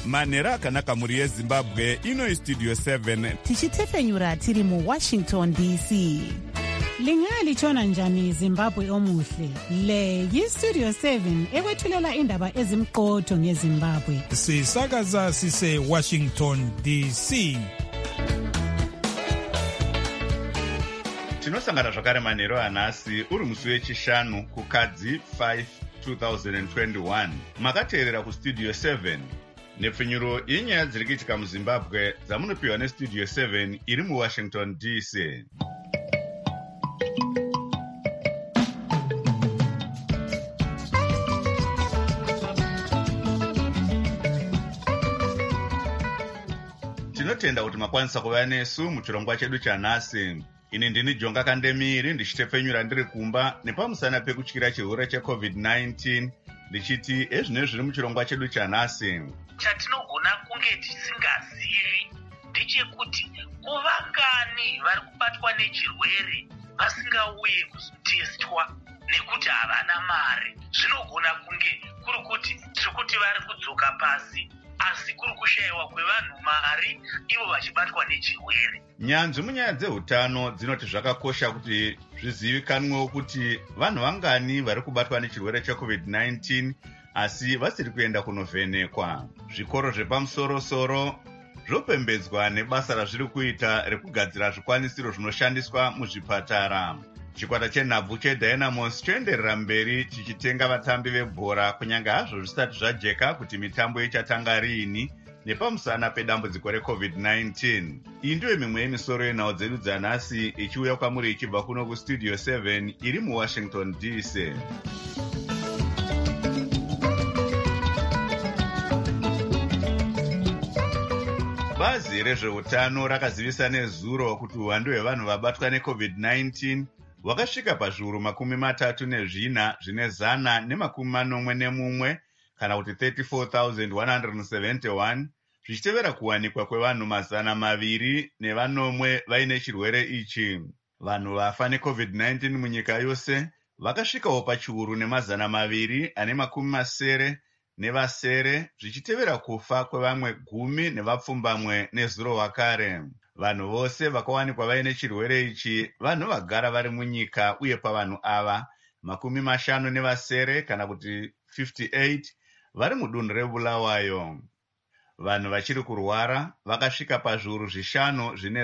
manhero akanaka mhuri yezimbabwe. Ino istudio 7 tichitefenyura tiri muWashington DC. Lingalitshona njani Zimbabwe omuhle? Le yistudio 7 ekwethulela indaba ezimqotho ngeZimbabwe. Sisakaza sise Washington DC. Tinosangana zvakare manhero anhasi uri musi wechishanu kukadzi 5 2021. Makateerera kustudio 7 nepfenyuro yenyaya dziri kuitika muZimbabwe dzamunopiwa nestudio 7 iri muWashington DC. Tinotenda kuti makwanisa kuva nesu muchirongwa chedu chanhasi. Ini ndini Jonga Kandemiri ndichitepfenyura ndiri kumba nepamusana pekutyira chirwere cheCovid-19 ndichiti ezvinezvi zviri muchirongwa chedu chanhasi. Chatinogona kunge tisingazivi ndechekuti kuvangani vari kubatwa nechirwere vasingauye kuzotestwa nekuti havana mari. Zvinogona kunge kuri kuti tiri kuti vari kudzoka pasi asi kuri kushayiwa kwevanhu mari ivo vachibatwa nechirwere. Nyanzvi munyaya dzeutano dzinoti zvakakosha kuti zvizivikanwewo kuti vanhu vangani vari kubatwa nechirwere cheCovid-19 asi vasiri kuenda kunovhenekwa. Zvikoro zvepamusoro-soro zvopembedzwa nebasa razviri kuita rekugadzira zvikwanisiro zvinoshandiswa muzvipatara. Chikwata chenhabvu cheDynamos choenderera mberi chichitenga vatambi vebhora kunyange hazvo zvisati zvajeka kuti mitambo ichatanga riini nepamusana pedambudziko reCovid-19. Iyi ndiyo mimwe yemisoro yenhau dzedu dzanhasi ichiuya kwamuri ichibva kuno kustudio 7 iri muWashington DC. Bazi rezveutano rakazivisa nezuro kuti uwandu hwevanhu vabatwa neCovid-19 wakasvika pazviuru 34 zvine 141 kana kuti 34,171 zvichitevera kuwanikwa kwevanhu 204 vaine chirwere ichi. Vanhu vafa neCovid-19 munyika yose vakasvikawo pachiuru 270 nevasere zvichitevera kufa kwevamwe 10 nevapfumbamwe nezuro wakare. Vanhu vose vakawanikwa vaine chirwere ichi vanhu vagara vari munyika uye pavanhu ava 50 kana kuti 58 vari mudunhu reBulawayo. Vanhu vachiri kurwara vakasvika pazviuru 5 zvine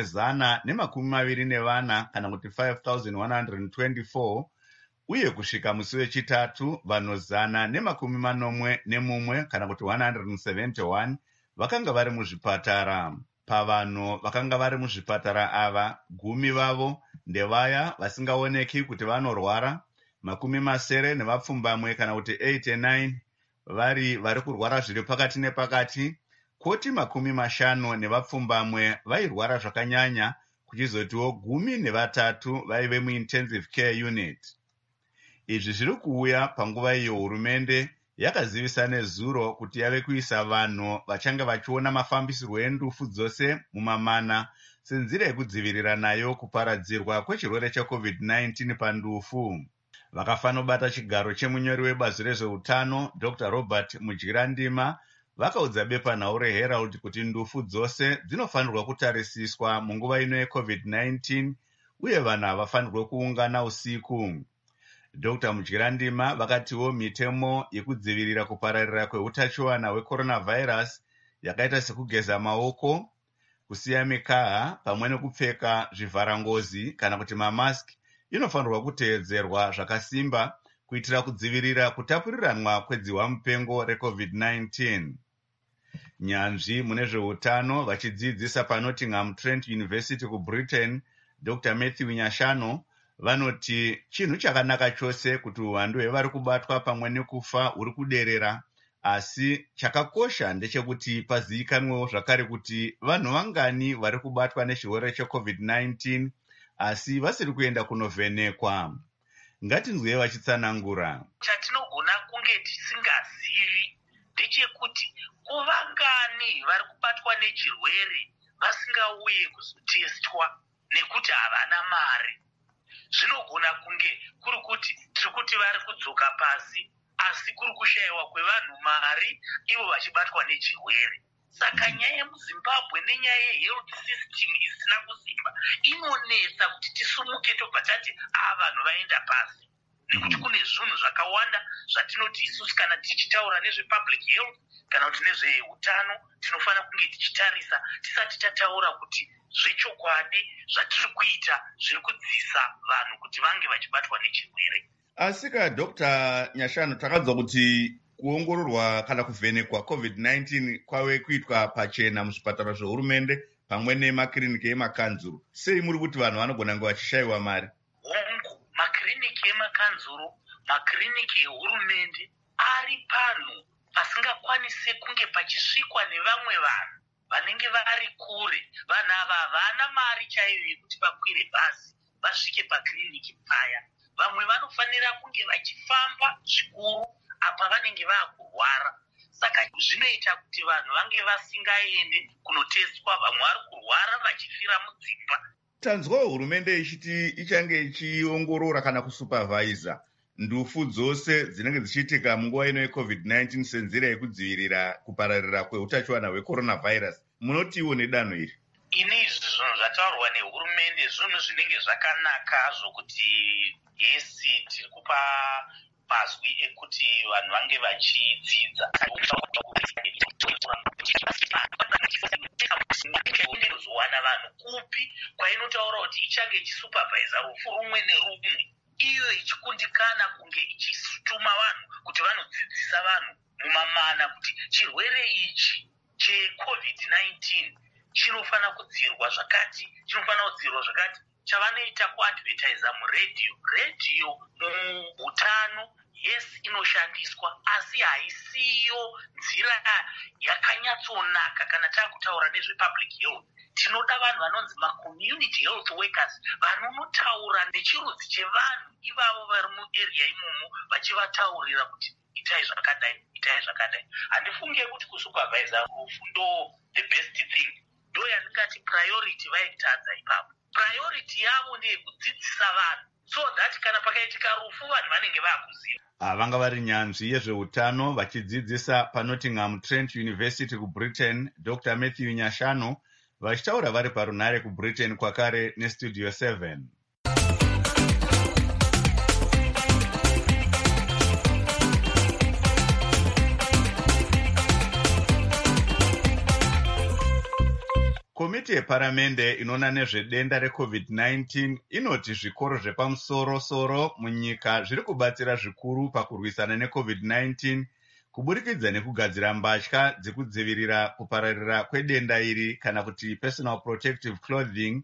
124 kana kuti 5,124 uye kusvika musi wechitatu vanhu 141 kana kuti 171 vakanga vari muzvipatara. Pavanhu vakanga vari muzvipatara ava 10 vavo ndevaya vasingaoneki kuti vanorwara, 70 nevapfumbamwe kana kuti 89 vari kurwara zviri pakati nepakati, koti 50 nevapfumbamwe vairwara zvakanyanya, kuchizotiwo 13 vaive muintensive care unit. Izvi zviri kuuya panguva iyo hurumende yakazivisa nezuro kuti yave kuisa vanhu vachange vachiona mafambisirwo endufu dzose mumamana senzira yekudzivirira nayo kuparadzirwa kwechirwere cheCovid-19 pandufu. Vakafanobata chigaro chemunyori webazi rezveutano Dr. Robert Mudyirandima vakaudza bepanhau reHerald kuti ndufu dzose dzinofanirwa kutarisiswa munguva ino yeCovid-19 uye vanhu havafanirwe kuungana usiku. Dr. Mudyirandima vakatiwo mitemo yekudzivirira kupararira kweutachiona hwecoronavirus yakaita sekugeza maoko, kusiya mikaha pamwe nekupfeka zvivharangozi kana kuti mamaski inofanirwa kuteedzerwa zvakasimba kuitira kudzivirira kutapuriranwa kwedzihwamupengo reCovid-19. Nyanzvi mune zveutano vachidzidzisa paNottingham Trent University kuBritain, Dr. Matthew Nyashano vanoti chinhu chakanaka chose kuti uwandu hwevari kubatwa pamwe nekufa huri kuderera, asi chakakosha ndechekuti pazivikanwewo zvakare kuti vanhu vangani vari kubatwa nechirwere cheCovid-19 asi vasiri kuenda kunovhenekwa. Ngatinzwei vachitsanangura. Chatinogona kunge tisingazivi ndechekuti kuvangani vari kubatwa nechirwere vasingauye kuzotestwa nekuti havana mari. Zvinogona kunge kuri kuti tiri kuti vari kudzoka pasi asi kuri kushayiwa kwevanhu mari ivo vachibatwa nechirwere. Saka nyaya yemuzimbabwe nenyaya yehealth system isina kusimba inonetsa kuti tisumuke tobva tati vanhu vaenda pasi, nekuti kune zvinhu zvakawanda zvatinoti isusu kana tichitaura nezvepublic health kana kuti nezveutano tinofanira kunge tichitarisa tisati tataura kuti zvechokwadi zvatiri kuita zviri kudziisa vanhu kuti vange vachibatwa nechirwere. Asika Dr. Nyashanu, takadzwa kuti kuongororwa kana kuvhenekwa COVID-19 kwave kuitwa pachena muzvipatara zvehurumende pamwe nemakiriniki emakanzuru. Sei muri kuti vanhu vanogona kunge vachishayiwa mari? Hongu, makiriniki emakanzuru, makiriniki ehurumende ari panhu pasingakwanisi kunge pachisvikwa nevamwe vanhu vanenge vari kure. Vanhu ava havana mari chaiyo yekuti vakwire bhazi vasvike pakiriniki paya. Vamwe vanofanira kunge vachifamba zvikuru apa vanenge vakurwara. Saka zvinoita kuti vanhu vange vasingaende kunoteswa, vamwe vari kurwara vachifira mudzimba. Tanzwa hurumende ichiti ichange ichiongorora kana kusupervisa ndufu dzose dzinenge dzichiitika munguva ino yeCovid-19 senzira yekudzivirira kupararira kweutachiwana hwecoronavirus. Munotiwo nedanho iri? Izvi zvinhu zvataurwa nehurumende zvinhu zvinenge zvakanaka zvokuti yesi tiri kupa mazwi ekuti vanhu vange vachidzidza. Kuzowana vanhu kupi kwainotaura kuti ichange ichisupervisa rufu rumwe nerumwe, iyo ichikundikana kunge ichituma vanhu kuti vanodzidzisa vanhu mumamana kuti chirwere ichi cheCovid-19 chinofanira kudzivirwa zvakati, chinofanira kudzivirwa zvakati. Chavanoita kuadvertisa muredhiyo muutano, yes, inoshandiswa, asi haisiyo nzira yakanyatsonaka kana taakutaura nezvepublic health. Tinoda vanhu vanonzi macommunity health workers vanonotaura nechirudzi chevanhu ivavo vari muarea imomo vachivataurira kuti itai zvakadai, itai zvakadai. Handifunge kuti kusupervisa rufu ndo the best thing. Ndo yandingati priority vaitadza ipapo. Priority yavo ndeyekudzidzisa vanhu so that kana pakaitika rufu vanhu vanenge vakuziva. Vanga vari nyanzvi yezveutano vachidzidzisa paNottingham Trent University kuBritain, Dr. Matthew Nyashanu, vachitaura vari parunhare kuBritain kwakare neStudio 7. Komiti yeparamende inoona nezvedenda reCovid-19 inoti zvikoro zvepamusoro-soro munyika zviri kubatsira zvikuru pakurwisana neCovid-19 kuburikidza nekugadzira mbatya dzekudzivirira kupararira kwedenda iri kana kuti personal protective clothing,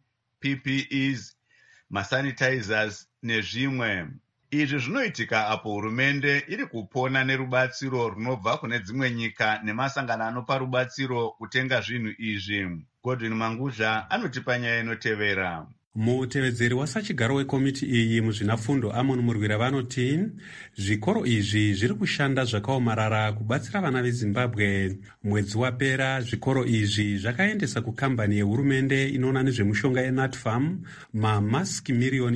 PPEs, masanitizers nezvimwe. Izvi zvinoitika apo hurumende iri kupona nerubatsiro runobva kune dzimwe nyika nemasangano anopa rubatsiro kutenga zvinhu izvi. Godwin Manguzha anotipa nyaya inotevera. Mutevedzeri wasachigaro wekomiti iyi muzvinafundo Amon Murwira vanoti zvikoro izvi zviri kushanda zvakaomarara kubatsira vana veZimbabwe. Mwedzi wapera zvikoro izvi zvakaendesa kukambani yehurumende inoona nezvemushonga yeNatfarm mamasiki miriyoni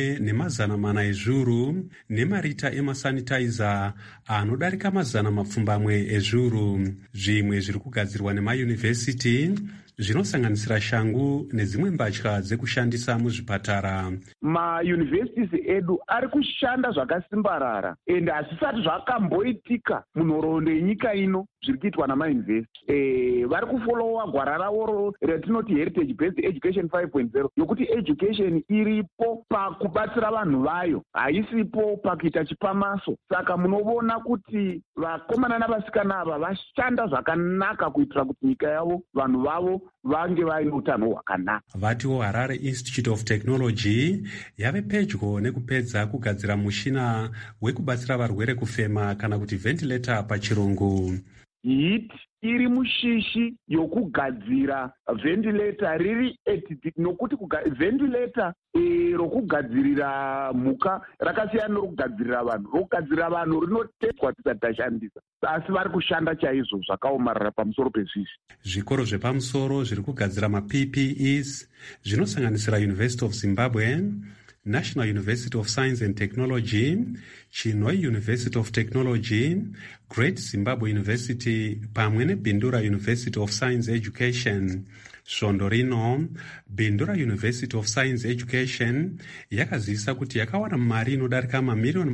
1.4 ezvuru nemarita emasanitizer anodarika 200 ezvuru. Zvimwe zviri kugadzirwa nemayunivhesiti zvinosanganisira shangu nedzimwe mbatya dzekushandisa muzvipatara. Mayunivhesiti edu ari kushanda zvakasimbarara ende hazvisati zvakamboitika munhoroondo yenyika ino zviri kuitwa namayunivhesiti. Vari kufolowa gwara ravo ratinoti heritage based education 5.0 yokuti education iripo pakubatsira vanhu vayo, haisipo pakuita chipamaso. Saka munoona kuti vakomana navasikana ava vashanda zvakanaka kuitira kuti nyika yavo vanhu vavo vange vaine utano hwakanaka. Vatiwo Harare Institute of Technology yave pedyo nekupedza kugadzira mushina wekubatsira varwere kufema kana kuti ventilator pachirungu. HIT iri mushishi yokugadzira ventilator riri nokuti ventilator rokugadzirira mhuka rakasiyana norokugadzirira vanhu. Rokugadzirira vanhu rinotedzwa tisati tashandisa, asi vari kushanda chaizvo zvakaomarara pamusoro pezvizvi. Zvikoro zvepamusoro zviri kugadzira maPPEs zvinosanganisira University of Zimbabwe, National University of Science and Technology, Chinhoyi University of Technology, Great Zimbabwe University pamwe neBindura University of Science Education. Svondo rino Bindura University of Science Education yakazivisa kuti yakawana mari inodarika mamiliyoni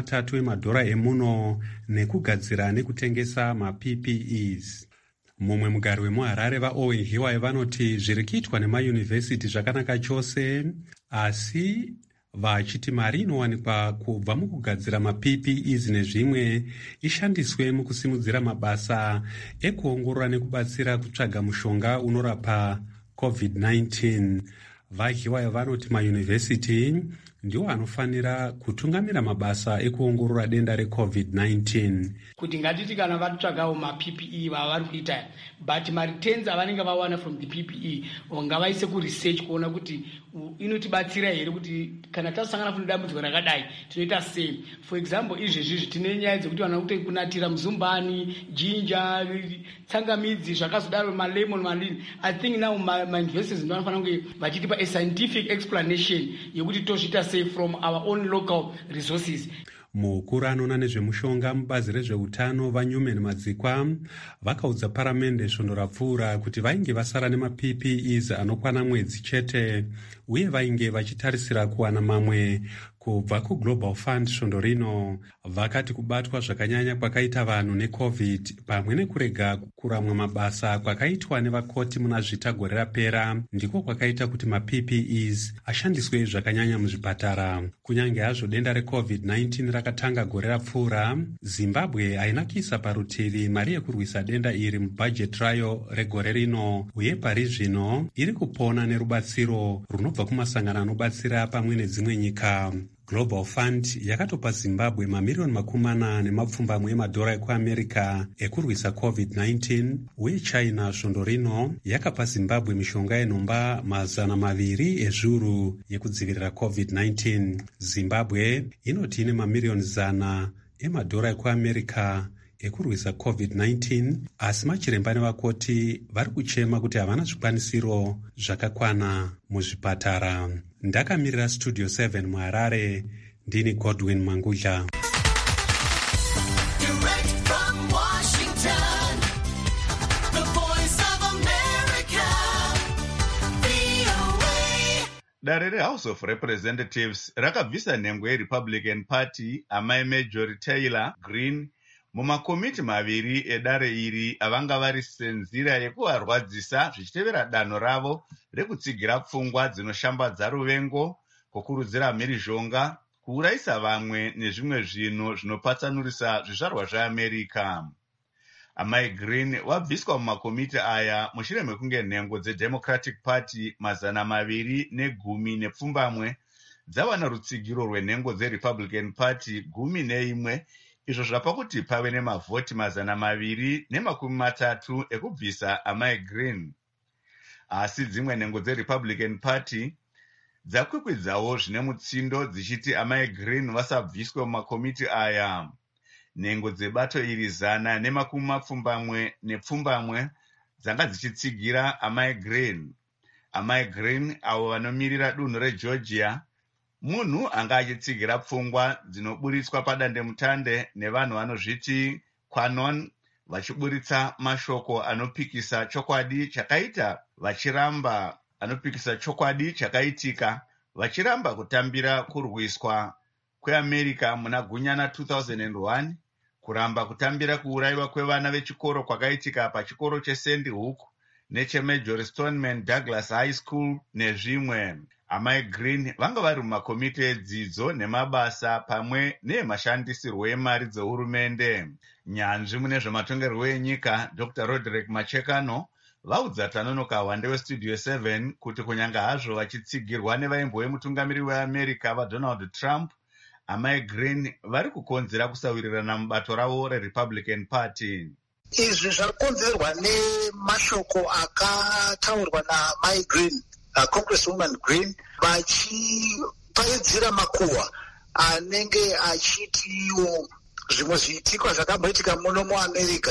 $30 emuno nekugadzira nekutengesa maPPEs. Mumwe mugari wemuHarare vaOwen Hiwai vanoti zviri kuitwa nemayunivhesiti zvakanaka chose, asi vachiti mari inowanikwa kubva mukugadzira maPPEs nezvimwe ishandiswe mukusimudzira mabasa ekuongorora nekubatsira kutsvaga mushonga unorapa COVID-19. VaHiwai vanoti mayunivhesiti ndiwo anofanira kutungamira mabasa ekuongorora denda reCOVID-19. Kuti ngatiti kana vatsvagawo maPPE vavari kuita, but mareturns avanenge vawana from the PPE ngavaise kuresearch kuona kuti inotibatsira here kuti kana tasangana nedambudziko rakadai tinoita sei. For example, izvezvi tine nyaya dzekuti vana kuti kunatira muzumbani, jinja, tsangamidzi zvakazodaro, malemon, malini. I think now my universities ndinofanira kunge vachitipa a scientific explanation yekuti tozviita sei from our own local resources. Mukuru anoona nezvemushonga mubazi rezveutano vaNewman Madzikwa vakaudza paramende svondo rapfuura kuti vainge vasara nemaPPEs anokwana mwedzi chete uye vainge vachitarisira kuwana mamwe kubva kuGlobal Fund. Svondo rino vakati kubatwa zvakanyanya kwakaita vanhu neCOVID pamwe nekurega kuramwa mabasa kwakaitwa nevakoti muna zvita gore rapera ndiko kwakaita kuti maPPEs ashandiswe zvakanyanya muzvipatara. Kunyange hazvo denda reCOVID-19 rakatanga gore rapfuura, Zimbabwe haina kuisa parutivi mari yekurwisa denda iri mubhajet rayo regore rino, uye pari zvino iri kupona nerubatsiro runobva kumasangano anobatsira pamwe nedzimwe nyika. Global Fund yakatopa Zimbabwe mamiliyoni $40 emadhora ekuAmerica ekurwisa COVID-19, uye China svondo rino yakapa Zimbabwe mishonga yenomba 200 ezviuru yekudzivirira COVID-19. Zimbabwe inoti ine mamiliyoni 100 emadhora ekuAmerica ekurwisa COVID-19, asi machiremba nevakoti vari kuchema kuti havana zvikwanisiro zvakakwana muzvipatara. Ndakamirira Studio 7 muHarare, ndini Godwin Mangudla. Dare reHouse of Representatives rakabvisa nhengo yeRepublican Party amai Marjorie Taylor Greene mumakomiti maviri edare iri avanga vari senzira yekuvarwadzisa zvichitevera danho ravo rekutsigira pfungwa dzinoshambadza ruvengo, kukurudzira mhirizhonga, kuurayisa vamwe nezvimwe zvinhu zvinopatsanurisa zvizvarwa zveAmerica. Amai Greene wabviswa mumakomiti aya mushure mekunge nhengo dzeDemocratic Party 210 dzawana rutsigiro rwenhengo dzeRepublican Party 11, izvo zvapa kuti pave nemavhoti 230 ekubvisa amai Greene. Asi dzimwe nhengo dzeRepublican Party dzakwikwidzawo zvine mutsindo dzichiti amai Greene vasabviswe mumakomiti aya. Nhengo dzebato iri 120 dzanga dzichitsigira amai Greene. Amai Greene avo vanomirira dunhu reGeorgia, munhu anga achitsigira pfungwa dzinoburitswa padandemutande nevanhu vanozviti Qanon, vachiburitsa mashoko anopikisa chokwadi chakaitika vachiramba kutambira kurwiswa kweAmerica muna gunyana 2001, kuramba kutambira kuurayiwa kwevana vechikoro kwakaitika pachikoro cheSandy Hook necheMajor Stoneman Douglas High School nezvimwe. Amai Greene vanga vari mumakomiti edzidzo nemabasa pamwe neemashandisirwo emari dzehurumende. Nyanzvi mune zvematongerwo enyika Dr. Roderick Machekano vaudza Tanonoka Hwande weStudio 7 kuti kunyange hazvo vachitsigirwa nevaimbo vemutungamiri weAmerica vaDonald Trump, amai Greene vari kukonzera kusawirirana mubato ravo reRepublican Party. Izvi zvakonzerwa nemashoko akataurwa naMai Greene, Congresswoman Greene, vachiparidzira makuhwa anenge achitiwo zvimwe zviitikwa zvakamboitika muno muAmerica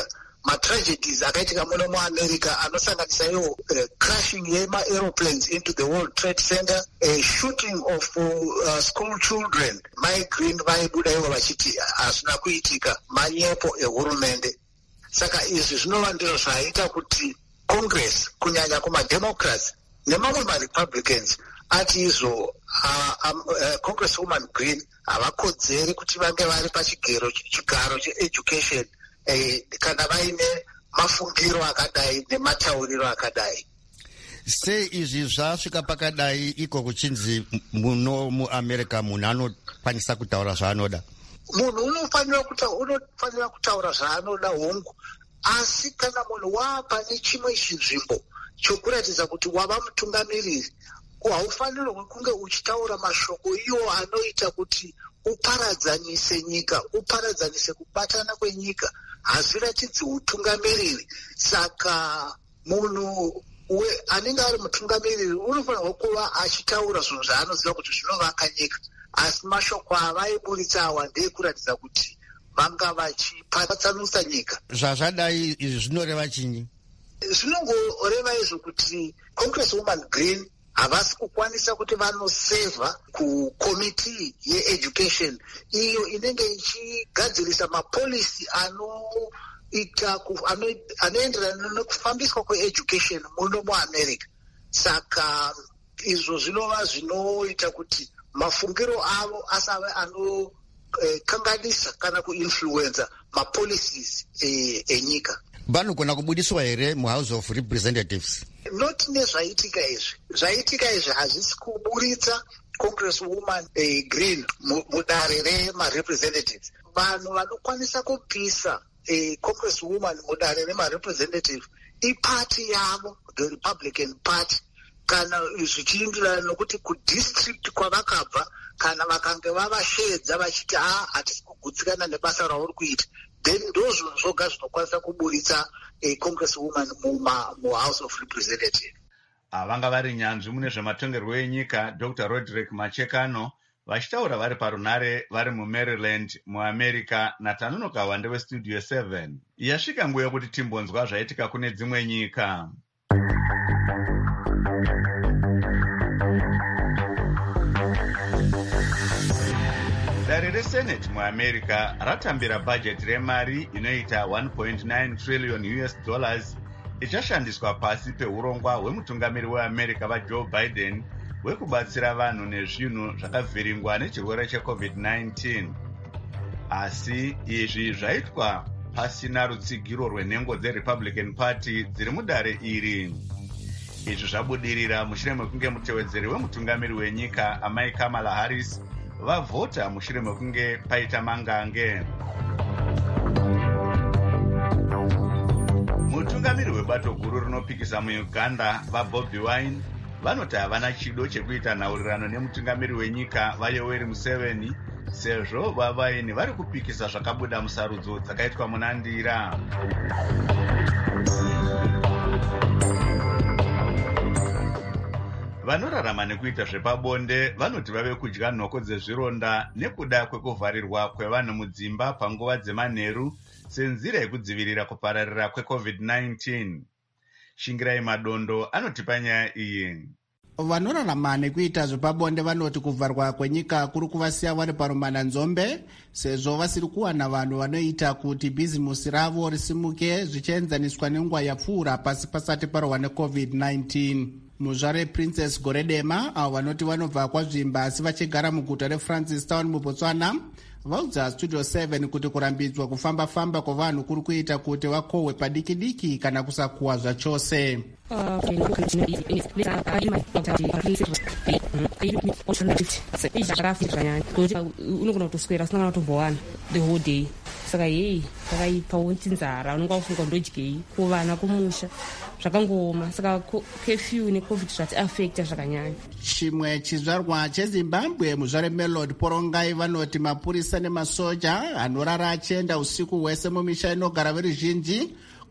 matragedies akaitika muno muamerica anosanganisa iwo crashing yema-aeroplanes into the World Trade Center, shooting of school children. MyGreen vaibuda ivo vachiti hazvina kuitika, manyepo ehurumende. Saka izvi zvinova ndizvo zvaita kuti Congress, kunyanya kumademocrats nemamwe maRepublicans, ati izvo Congresswoman Green havakodzeri kuti vange vari pachigaro cheeducation kana vaine mafungiro akadai nematauriro akadai. Sei izvi zvasvika pakadai iko kuchinzi muno muAmerica munhu anokwanisa kutaura zvaanoda? Munhu unofanira kutaura zvaanoda hongu, asi kana munhu waapane chimwe chinzvimbo chokuratidza kuti wava mutungamiriri, haufanirwi kunge uchitaura mashoko iwo anoita kuti uparadzanise nyika, uparadzanise kubatana kwenyika. Hazviratidzi utungamiriri. Saka munhu anenge ari mutungamiriri unofanirwa kuva achitaura zvinhu zvaanoziva kuti zvinovaka nyika, asi mashoko avaiburitsa awa ndeekuratidza kuti vanga vachipatsanisa nyika. Zvazvadai izvi zvinoreva chinyi? Zvinongoreva izvo kuti Congresswoman Green havasi kukwanisa kuti vanosevha kukomiti yeeducation iyo inenge ichigadzirisa mapolisi anoenderana nekufambiswa kweeducation muno muAmerica. Saka izvo zvinova zvinoita kuti mafungiro avo asave anokanganisa kana kuinfluenza mapolicies enyika. Vanogona kubudiswa here muHouse of Representatives? Not nezvaitika izvi. Zvaitika izvi hazvisi kuburitsa Congresswoman Green mudare remarepresentatives. Vanhu vanokwanisa kupisa Congresswoman mudare remarepresentatives ipati yavo, the Republican Party, kana zvichienderana nokuti kudistrict kwavakabva kana vakange vavashedza vachiti hatisi kugutsikana nebasa rauri kuita, then ndozvo zvoga zvinokwanisa kuburitsa Congresswoman muHouse of Representatives. Vanga vari nyanzvi mune zvematongerwo enyika Dr. Roderick Machekano vachitaura vari parunare vari muMaryland muAmerica. naTanonoka Wande weStudio 7. Yasvika nguva yokuti timbonzwa zvaitika kune dzimwe nyika. Dare reSenate muAmerica ratambira bhajeti remari inoita $1.9 trillion ichashandiswa pasi peurongwa hwemutungamiri weAmerica vaJoe Biden hwekubatsira vanhu nezvinhu zvakavhiringwa nechirwere cheCovid-19. Asi izvi zvaitwa pasina rutsigiro rwenhengo dzeRepublican Party dziri mudare iri. Izvi zvabudirira mushure mekunge mutevedzeri wemutungamiri wenyika amai Kamala Harris vavhota mushure mekunge paita mangange. Mutungamiri webato guru rinopikisa muUganda vaBobi Wine vanoti havana chido chekuita nhaurirano nemutungamiri wenyika vaYoweri Museveni sezvo vavaini vari kupikisa zvakabuda musarudzo dzakaitwa muna Ndira. Vanorarama nekuita zvepabonde vanoti vave kudya nhoko dzezvironda nekuda kwekuvharirwa kwevanhu mudzimba panguva dzemanheru senzira yekudzivirira kupararira kweCovid-19. Shingirai Madondo anotipa nyaya iyi. Vanorarama nekuita zvepabonde vanoti kuvharwa kwenyika kuri kuvasiya vari parumana nzombe sezvo vasiri kuwana vanhu vanoita kuti bhizimusi ravo risimuke zvichienzaniswa nenguva yapfuura pasi pasati parohwa neCovid-19. Muzvare Princess Goredema avo vanoti vanobva kwazvimba asi vachigara muguta reFrancistown muBotswana vaudza Studio 7 kuti kurambidzwa kufamba-famba kwavanhu kuri kuita kuti vakohwe padiki-diki kana kusakuhwa zvachose. Unogona kutoswera usina kutombowana the whole day. Saka yei takaipawo nzara unonga ufunga ndodyei kuvana kumusha zvakangoma. Saka curfew neCovid zvati affecta zvakanyanya. Chimwe chizvarwa cheZimbabwe muzvare Melody Porongai vanoti mapurisa nemasoja anorara achienda usiku hwese mumisha inogara veruzhinji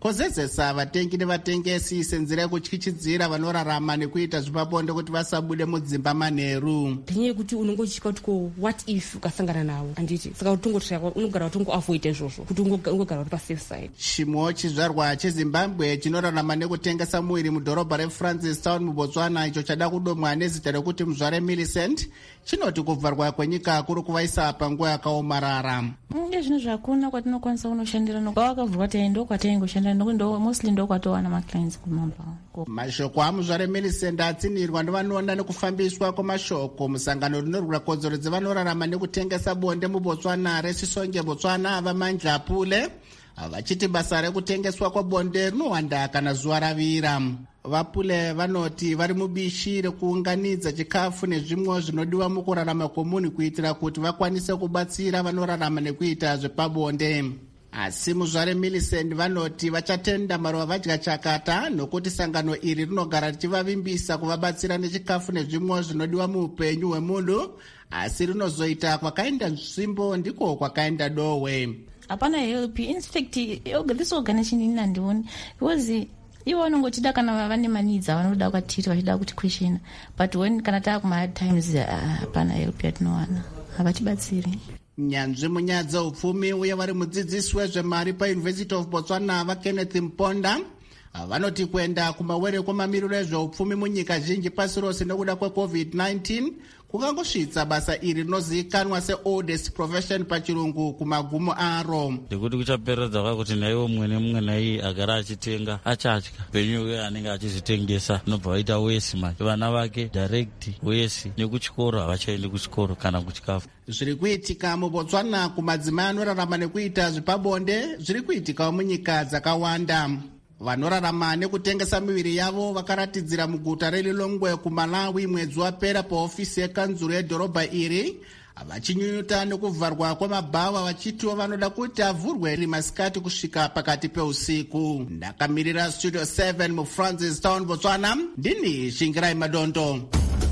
kozezesa vatengi nevatengesi senzira yekutyichidzira vanorarama nekuita zvepabonde kuti vasabude mudzimba manheru. Ndenyaya yekuti unongochika kuti ko what if ukasangana navo anditi saka unogara kuti ungoavoid izvozvo kuti ungogara uri pasafe side. Chimwewo chizvarwa chezimbabwe chinorarama nekutengesa muviri mudhorobha refrancistown mubotswana icho chada kudomwa nezita rekuti Muzvare Millicent chinoti kuvharwa kwenyika kuri kuvaisa panguva yakaomarara. Zvinhu zvakuna kwatinokwanisa kunoshandira nokavakavhurwa taindo kwataingoshandira mostly ndokwatowana maclients kumamba. Mashoko aMuzvare Millicent atsinirwa ndovanoona nekufambiswa kwamashoko musangano rinorwira kodzero dzevanorarama nekutengesa bonde mubotswana reChisonge Botswana vaMandla Pule vachiti basa rekutengeswa kwabonde rinowanda kana zuva ravira. Vapule vanoti vari mubishi rekuunganidza chikafu nezvimwe zvinodiwa mukurarama komunhu kuitira kuti vakwanise kubatsira vanorarama nekuita zvepabonde. Asi Muzvare Millicent vanoti vachatenda marova vadya chakata nokuti sangano iri rinogara richivavimbisa kuvabatsira nechikafu nezvimwe zvinodiwa muupenyu hwemunhu, asi rinozoita kwakaenda nzvimbo ndiko kwakaenda dohwe. Hapana help. In fact, this organization inandioni because ivo vanongochida kana vane manidza vanoda kwatiri vachida kuti question, but when kana taakuma hard times hapana help yatinowana, havatibatsiri. Nyanzvi munyaya dzeupfumi uye vari mudzidzisi wezvemari paUniversity of Botswana vaKenneth Mponda vanoti kuenda kumawere kwemamiriro ezveupfumi munyika zhinji pasi rose nekuda kweCovid-19 kukangosvitsa basa iri rinozivikanwa seoldest profession pachirungu kumagumo aro. Ndekuti kuchaperedza kwakuti naiwo mumwe nemumwe naiye agara achitenga achatya penyu uye anenge achizvitengesa nobva vaita wesi manje vana vake direct wesi nekuchikoro havachaendi kuchikoro kana kuchikafu. Zviri kuitika muBotswana kumadzimai anorarama nekuita zvepabonde zviri kuitikawo munyika dzakawanda. Vanorarama nekutengesa miviri yavo vakaratidzira muguta reLilongwe kuMalawi mwedzi wapera paofisi yekanzuro yedhorobha iri vachinyunyuta nekuvharwa kwamabhava vachitiwo vanoda kuti avhurwe rimasikati kusvika pakati peusiku. Ndakamirira Studio 7 muFrancistown Botswana, ndini Shingirai Madondo.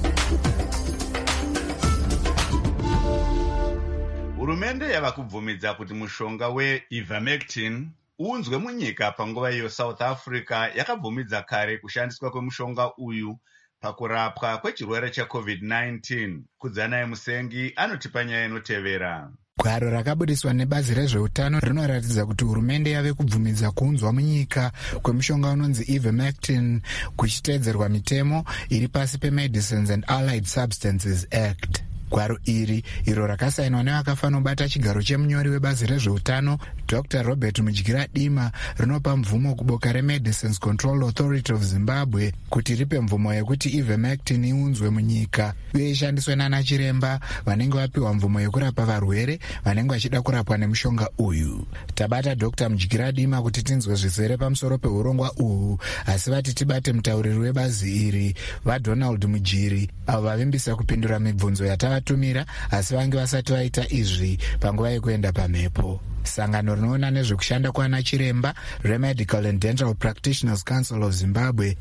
Hurumende yava kubvumidza kuti mushonga weIvermectin uunzwe munyika panguva iyo South Africa yakabvumidza kare kushandiswa kwemushonga uyu pakurapwa kwechirwere cheCovid-19. Kudzanai Musengi anotipa nyaya inotevera. Gwaro rakabudiswa nebazi rezveutano rinoratidza kuti hurumende yave kubvumidza kuunzwa munyika kwemushonga unonzi Ivermectin kuchiteedzerwa mitemo iri pasi peMedicines and Allied Substances Act. Gwaro iri iro rakasainwa nevakafanobata chigaro chemunyori webazi rezveutano Dr. Robert Mudyira Dima rinopa mvumo kuboka reMedicines Control Authority of Zimbabwe kuti ripe mvumo yekuti Ivermectin iunzwe munyika uye ishandiswe nanachiremba vanenge vapiwa mvumo yekurapa varwere vanenge vachida kurapwa nemushonga uyu. Tabata Dr. Mudyira Dima kuti tinzwe zvizere pamusoro peurongwa uhu, asi vati tibate mutauriri webazi iri vaDonald Mujiri avo vavimbisa kupindura mibvunzo yatavatumira asi vange vasati vaita izvi panguva yekuenda pamhepo. Sangano rinoona nezvekushanda kwaana chiremba reMedical and Dental Practitioners Council of Zimbabwe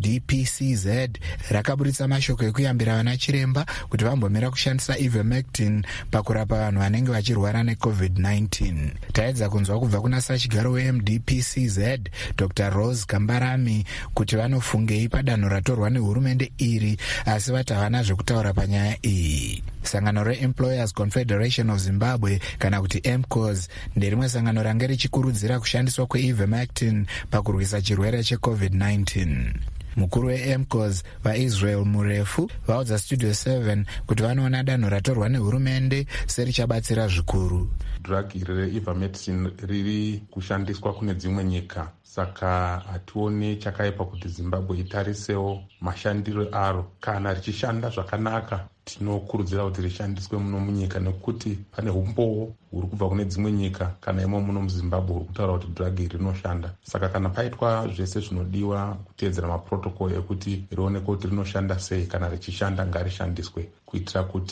MDPCZ rakaburitsa mashoko ekuyambira vana chiremba kuti vambomira kushandisa Ivermectin pakurapa vanhu vanenge vachirwara neCovid-19. Taedza kunzwa kubva kuna sachigaro weMDPCZ Dr. Rose Kambarami kuti vanofungei padanho ratorwa nehurumende iri, asi vati havana zvekutaura panyaya iyi. Sangano reEmployers Confederation of Zimbabwe kana kuti EMCOS nderimwe sangano range richikurudzira kushandiswa kweIvermectin pakurwisa chirwere cheCovid-19. Mukuru weEMCOS vaIsrael Murefu vaudza Studio 7 kuti vanoona danho ratorwa nehurumende serichabatsira zvikuru. Drug iri reIvermectin riri kushandiswa kune dzimwe nyika, saka hationi chakaipa kuti Zimbabwe itarisewo mashandiro aro. Kana richishanda zvakanaka tinokurudzira kuti rishandiswe muno munyika nekuti pane umboo huri kubva kune dzimwe nyika kana imo muno muZimbabwe huri kutaura kuti drug iri rinoshanda. Saka kana paitwa zvese zvinodiwa kuteedzera maprotocol ekuti rionekwe kuti rinoshanda sei, kana richishanda ngarishandiswe kuitira kuti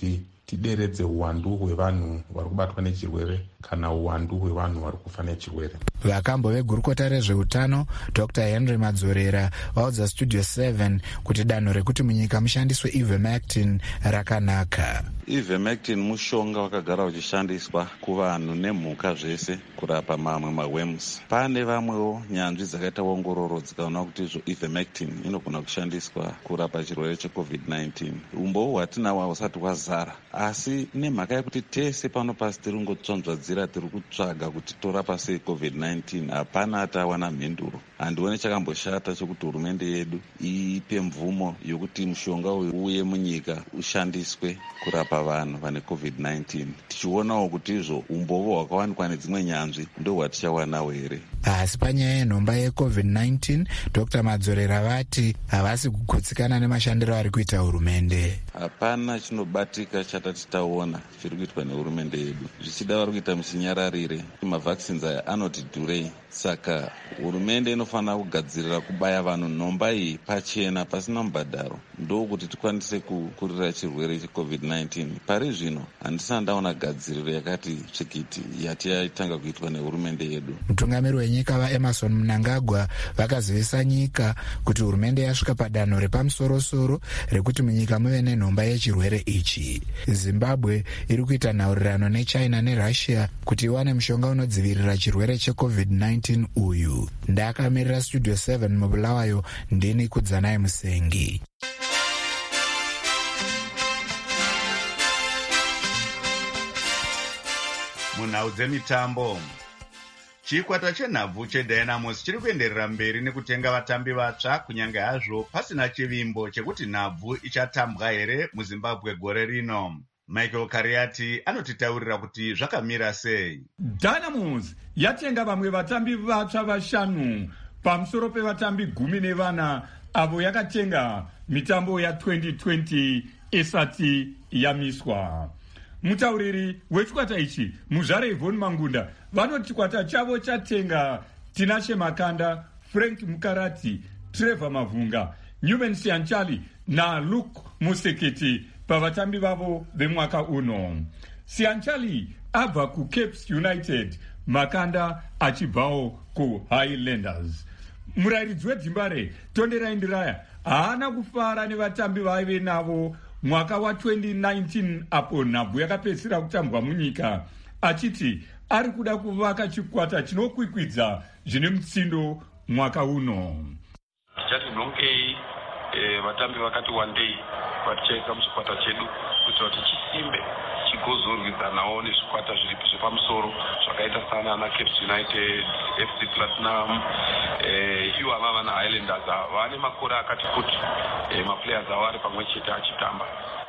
tideredze uwandu hwevanhu vari kubatwa nechirwere kana uwandu hwevanhu vari kufa nechirwere. Vakambo vegurukota rezveutano Dr. Henry Madzorera vaudza Studio 7 kuti danho rekuti munyika mushandiswe ivermectin rakanaka. Ivermectin mushonga wakagara uchishandiswa kuvanhu nemhuka zvese kurapa mamwe maworms. Pane vamwewo nyanzvi dzakaita ongororo dzikaona kuti izvo ivermectin inogona kushandiswa kurapa chirwere cheCovid-19. Umboo hwatinahwo husati hwazara, asi nemhaka yekuti tese pano pasi tiri kungotsonzvadzira, tiri kutsvaga kuti torapa sei COVID-19, hapana atawana mhenduro. Handione chakamboshata chokuti hurumende yedu ipe mvumo yokuti mushonga uyu uye munyika ushandiswe kurapa vanhu vane COVID-19. Tichionawo kuti izvo umboo hwakawanikwa nedzimwe nyanzvi ndo hwatichawanawo here. Asi panyaya yenhomba yeCovid-19, Dr. Madzorera vati havasi kugutsikana nemashandiro ari kuita hurumende. Hapana chinobatika chatati taona chiri kuitwa nehurumende yedu. Zvichida vari kuita musinyararire. Mavaccines aya anoti dhurei. Saka hurumende inofanira kugadzirira kubaya vanhu nhomba iyi pachena pasina mubhadharo, ndokuti tikwanise kukurira chirwere cheCovid-19. Pari zvino handisana ndaona gadziriro yakati tsvikiti yati yaitanga kuitwa nehurumende yedu. Mutungamiri wenyika vaEmmerson Mnangagwa vakazivisa nyika kuti hurumende yasvika padanho repamusoro-soro rekuti munyika muve nenhomba yechirwere ichi. Zimbabwe iri kuita nhaurirano neChina neRussia kuti iwane mushonga unodzivirira chirwere cheCovid-19 uyu. Ndakamirira Studio 7 mubulawayo, ndini Kudzanai Musengi. Munhau dzemitambo, chikwata chenhabvu cheDynamos chiri kuenderera mberi nekutenga vatambi vatsva, kunyange hazvo pasina chivimbo chekuti nhabvu ichatambwa here muZimbabwe gore rino. Michael Kariati anotitaurira kuti zvakamira sei. Dynamos yatenga vamwe vatambi vatsva vashanu pamusoro pevatambi 14 avo yakatenga mitambo ya2020 isati yamiswa. Mutauriri wechikwata ichi Muzvare Yvonne Mangunda vanoti chikwata chavo chatenga Tinashe Makanda, Frank Mukarati, Trevor Mavunga, Newman Sianchali na Luke Museketi pavatambi vavo vemwaka uno. Sianchali abva kuCapes United, Makanda achibvawo kuHighlanders. Murairidzi weDzimbare Tonderai Ndiraya haana kufara nevatambi vaive navo mwaka wa2019 apo nhabvu yakapedzisira kutambwa munyika, achiti ari kuda kuvaka chikwata chinokwikwidza zvine mutsindo mwaka uno. Tichati nhongei vatambi vakati wandei vatichaisa muchikwata chedu kuitira kuti chisimbe chigozorwidzanawo nezvikwata zviripo zvepamusoro zvakaita sana ana Capes United, FC Platinum, ivo avava naHighlanders vane makore akati kuti maplayers avo ari pamwe chete achitamba.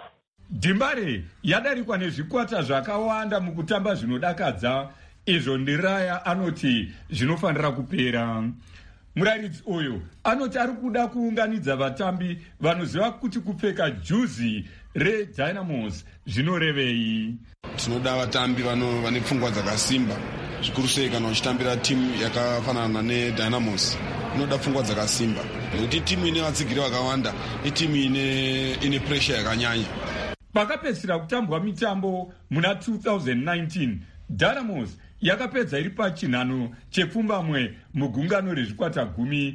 Dhimbare yadarikwa nezvikwata zvakawanda mukutamba zvinodakadza, izvo Ndiraya anoti zvinofanira kupera. Murairidzi uyu anoti ari kuda kuunganidza vatambi vanoziva kuti kupfeka juzi reDynamos zvinorevei. Tinoda vatambi vane pfungwa dzakasimba, zvikuru sei kana uchitambira timu yakafanana neDynamos. Inoda pfungwa dzakasimba nekuti timu ine vatsigiri vakawanda, itimu ine pressure yakanyanya. Pakapedzisira kutambwa mitambo muna 2019, Dynamos yakapedza iri pachinhano chepfumbamwe mugungano rezvikwata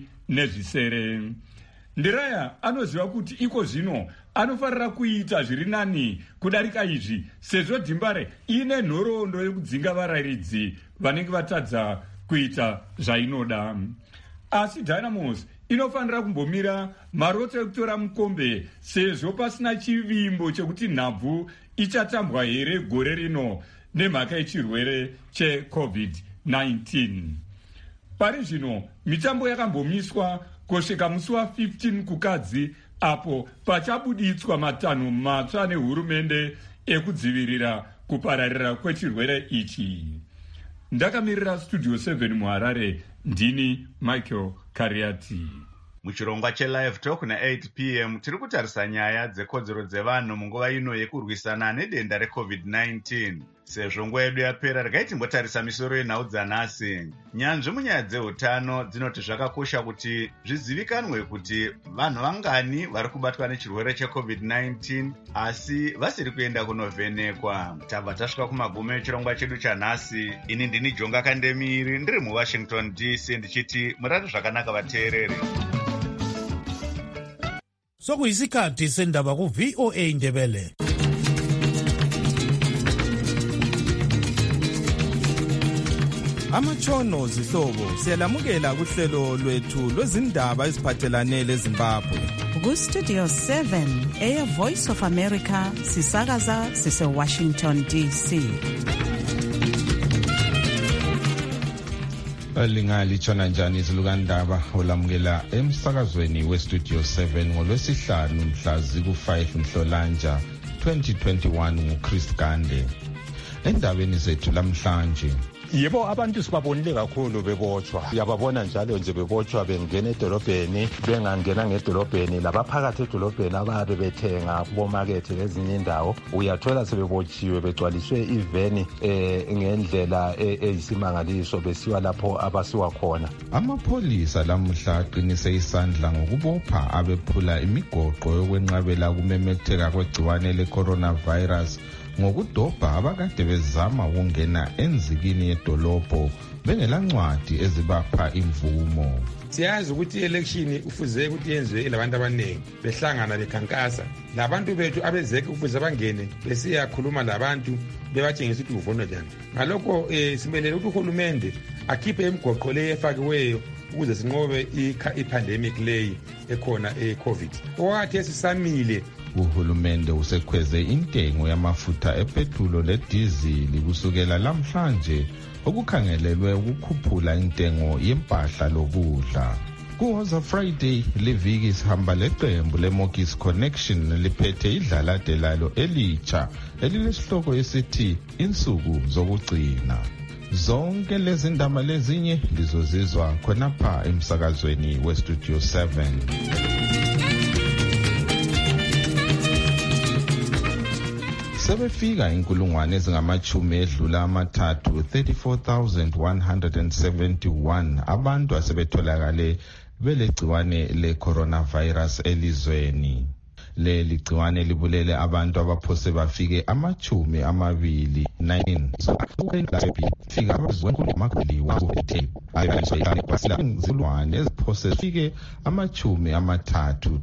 10. Ndiraya anoziva kuti iko zvino anofarira kuita zviri nani kudarika izvi, sezvo Dhimbare ine nhoroondo yekudzinga varairidzi vanenge vatadza kuita zvainoda. Asi Dynamos inofanira kumbomira maroto ekutora mukombe, sezvo pasina chivimbo chekuti nhabvu ichatambwa here gore rino nemhaka yechirwere cheCovid-19. Pari zvino mitambo yakambomiswa kusvika musi wa15 kukadzi, apo pachabuditswa matanho matsva nehurumende ekudzivirira kupararira kwechirwere ichi. Ndakamirira Studio 7 muHarare, ndini Michael Kariati. Muchirongwa cheLive Talk na8 p.m. tiri kutarisa nyaya dzekodzero dzevanhu munguva ino yekurwisana nedenda reCovid-19. Sezvo nguva yedu yapera, regai timbotarisa misoro yenhau dzanhasi. Nyanzvi munyaya dzeutano dzinoti zvakakosha kuti zvizivikanwe kuti vanhu vangani vari kubatwa nechirwere cheCovid-19 asi vasiri kuenda kunovhenekwa. Tabva tasvika kumagumo echirongwa chedu chanhasi. Ini ndini Jonga Kandemiri ndiri muWashington DC ndichiti murari zvakanaka vateereri. Sokuyisikhathi sendaba ku-VOA Ndebele. Amatshono zihlobo siyalamukela kuhlelo lwethu lwezindaba eziphathelane leZimbabwe. Ku-Studio 7 Voice of America sisakaza sise-Washington DC. Lingalitshona njani izilukandaba olamukela emsakazweni weStudio 7 ngolwesihlanu mhla ziku-5 Nhlolanja 2021 nguChris Gande. Endabeni zethu lamhlanje, yebo abantu sibabonile kakhulu bebotshwa, uyababona njalo nje bebotshwa bengena edolobheni, bengangena ngedolobheni, labaphakathi edolobheni ababe bethenga kubomakethe lezinye indawo uyathola sebebotshiwe begcwaliswe iveni ngendlela eyisimangaliso besiwa lapho abasiwa khona. Amapholisa lamuhla aqinise isandla ngokubopha abephula imigoqo yokwenqabela kumemetheka kwegciwane le-coronavirus ngokudobha abakade bezama ukungena enzikini yedolobho bengelancwadi ezibapha imvumo. Siyazi ukuthi i-election ufuze ukuthi yenziwe labantu abaningi behlangana bekhankasa, labantu bethu abezeke ukuze bangene besiyakhuluma labantu bebatshengisa ukuthi uvona njani. Ngalokho simelele ukuthi uhulumende akhiphe imigoqo leyo efakiweyo ukuze sinqobe i-pandemic leyi ekhona e-COVID. Okwathi esisamile uhulumende usekhweze intengo yamafutha epethulo ledizili kusukela lamhlanje okukhangelelwe ukukhuphula intengo yempahla lokudla. Kuwoza Friday leviki sihamba leqembu leMokis Connection liphethe idlalade lalo elitsha elilesihloko esithi insuku zokugcina. Zonke lezi ndaba lezinye lizozizwa khonapha emsakazweni weStudio 7. Sebefika inkulungwane ezingamachumi edlula amathathu 34,171 abantu asebetholakale belegciwane le-coronavirus elizweni. Leli gciwane libulele abantu abaphose bafike amachumi amabili 19 fika abazwenkulo amakhulu wabo zilwane eziphose fike amachumi amathathu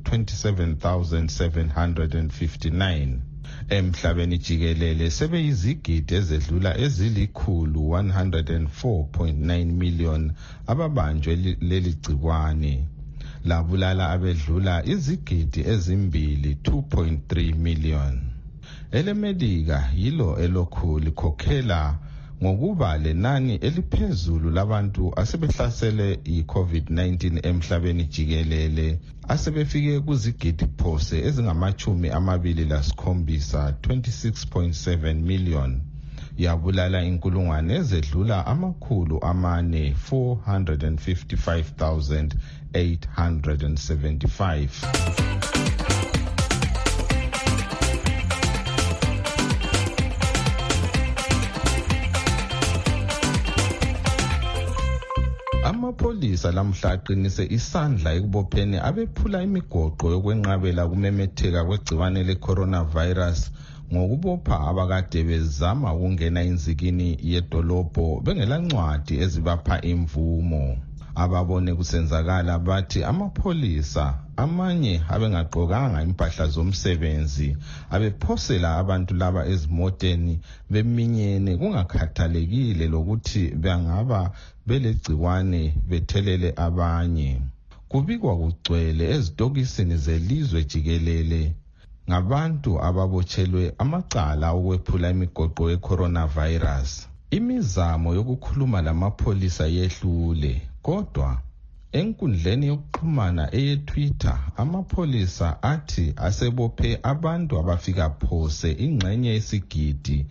27,759. Emhlabeni jikelele sebeyizigidi ezedlula ezilikhulu 104.9 million ababanjwe leli gciwane. Labulala abedlula izigidi ezimbili 2.3 million. Elemedika yilo elokhu likhokhela ngokuba lenani eliphezulu labantu asebehlasele i-COVID-19 emhlabeni jikelele asebefike kuzigidi phose ezingamachumi amabili lasikhombisa 26.7 million. Yabulala inkulungwane ezedlula amakhulu amane 455,875. Amapholisa lamhla aqinise isandla ekubopheni abephula imigoqo yokwenqabela kumemetheka kwegciwane le-coronavirus ngokubopha abakade bezama ukungena inzikini yedolobho bengelancwadi ezibapha imvumo. Ababone kusenzakala bathi amapholisa amanye abengaqokanga impahla zomsebenzi abephosela abantu laba ezimoteni beminyene kungakhathalekile lokuthi bangaba belegciwane bethelele abanye. Kubikwa kugcwele ezitokisini zelizwe jikelele ngabantu ababotshelwe amacala okwephula imigoqo ye-coronavirus. Imizamo yokukhuluma lamapholisa yehlule, kodwa enkundleni yokuxhumana eye-Twitter amapholisa athi asebophe abantu abafika phose ingxenye yesigidi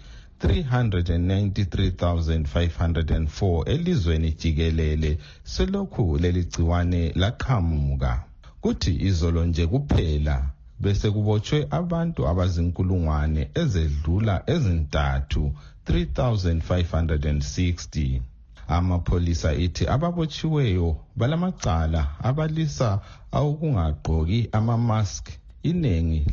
393,504 elizweni jikelele selokhu leligciwane laqhamuka. Kuthi izolo nje kuphela bese kubotshwe abantu abazinkulungwane ezedlula ezintathu 3,560. Amapholisa ithi ababotshiweyo balamacala abalisa awokungagqoki amamask, inengi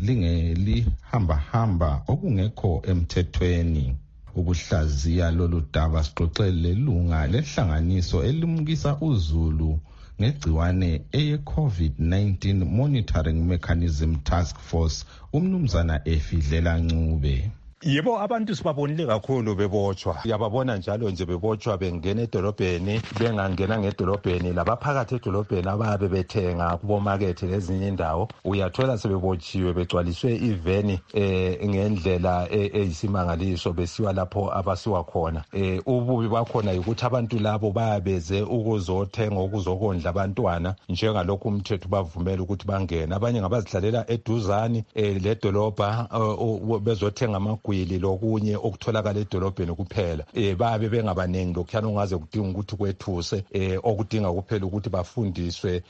lingelihamba okungekho emthethweni. Ukuhlaziya lolu daba sixoxele lunga lenhlanganiso elimukisa uzulu ngegciwane eye-COVID-19 Monitoring Mechanism Task Force, umnumzana Efidlela Ncube. Yebo, abantu sibabonile kakhulu bebotshwa. Yababona njalo nje bebotshwa bengena edolobheni, bengangena ngedolobheni, labaphakathi edolobheni ababe bethenga kubomakethe lezinye indawo. Uyathola sebebotshiwe begcwaliswe iveni ngendlela eyisimangaliso besiwa lapho abasiwa khona. Ububi bakhona ukuthi abantu labo bayabeze ukuzothenga ukuzokondla abantwana njengalokhu umthetho bavumela ukuthi bangene. Abanye ngabazidlalela eduzani ledolobha bezothenga amagwili lokunye okutholakala edolobheni kuphela. Babe bengabanengi lokhuyana ungaze kudinga ukuthi kwethuse okudinga kuphela ukuthi bafundiswe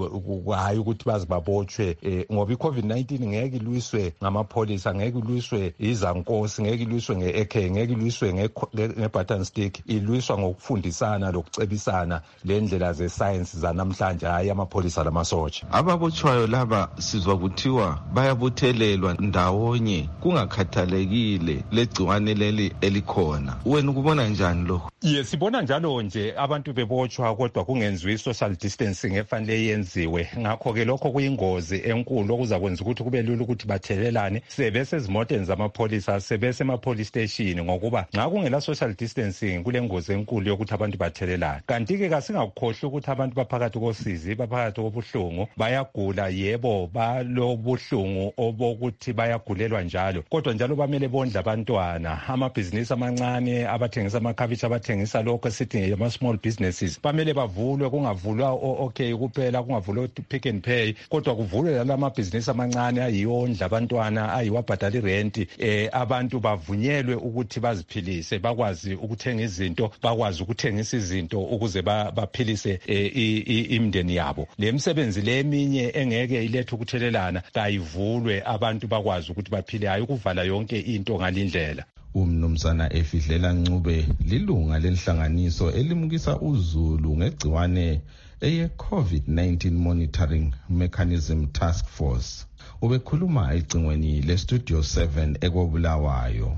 hayi ukuthi bazibabotshwe ngoba iCovid-19 ngeke ilwiswe ngamapholisa, ngeke ilwiswe izankosi, ngeke ilwiswe ngeAK, ngeke ilwiswe ngebutton stick. Ilwiswa ngokufundisana lokucebisana lendlela ze-science zanamhlanje, hayi amapholisa lamasotsha. Ababotshwayo laba sizwa kuthiwa bayabuthelelwa ndawonye kungakhathalekile legciwane leli elikhona. Wena ukubona njani lokho? Yes, sibona njalo nje abantu bebotshwa kodwa kungenziwi social distancing efanele yenziwe. Ngakho ke lokho kuyingozi enkulu okuza kwenza ukuthi kube lula ukuthi bathelelane. Sebese ezimoteni zamapholisa, sebese ema-police station ngokuba nxa kungela social distancing kule ngozi enkulu yokuthi abantu bathelelane. Kanti ke kasingakukhohlwa ukuthi abantu baphakathi kosizi, baphakathi kobuhlungu, bayagula, yebo balobuhlungu obokuthi bayagulelwa njalo. Kodwa njalo bamele bondla abantwana, amabhizinisi amancane, abathengisa amakhabishi, abathengisa lokho esithi ama-small businesses, bamele bavulwe, kungavulwa okay kuphela, kungavulwa Pick n Pay, kodwa kuvulwe lamabhizinisi amancane ayiyondla abantwana, ayiwabhadala irenti. Abantu bavunyelwe ukuthi baziphilise, bakwazi ukuthenga izinto, bakwazi ukuthengisa izinto ukuze baphilise imindeni yabo. Le misebenzi le eminye engeke ilethe ukuthelelana kayivulwe, abantu bakwazi ukuthi baphile, hayi ukuvala yonke into ngalindlela. Umnumzana Efidlela Ncube lilunga lenhlanganiso elimukisa uzulu ngegciwane eye-COVID-19 Monitoring Mechanism Task Force. Ubekhuluma ecingweni leStudio 7 eKobulawayo.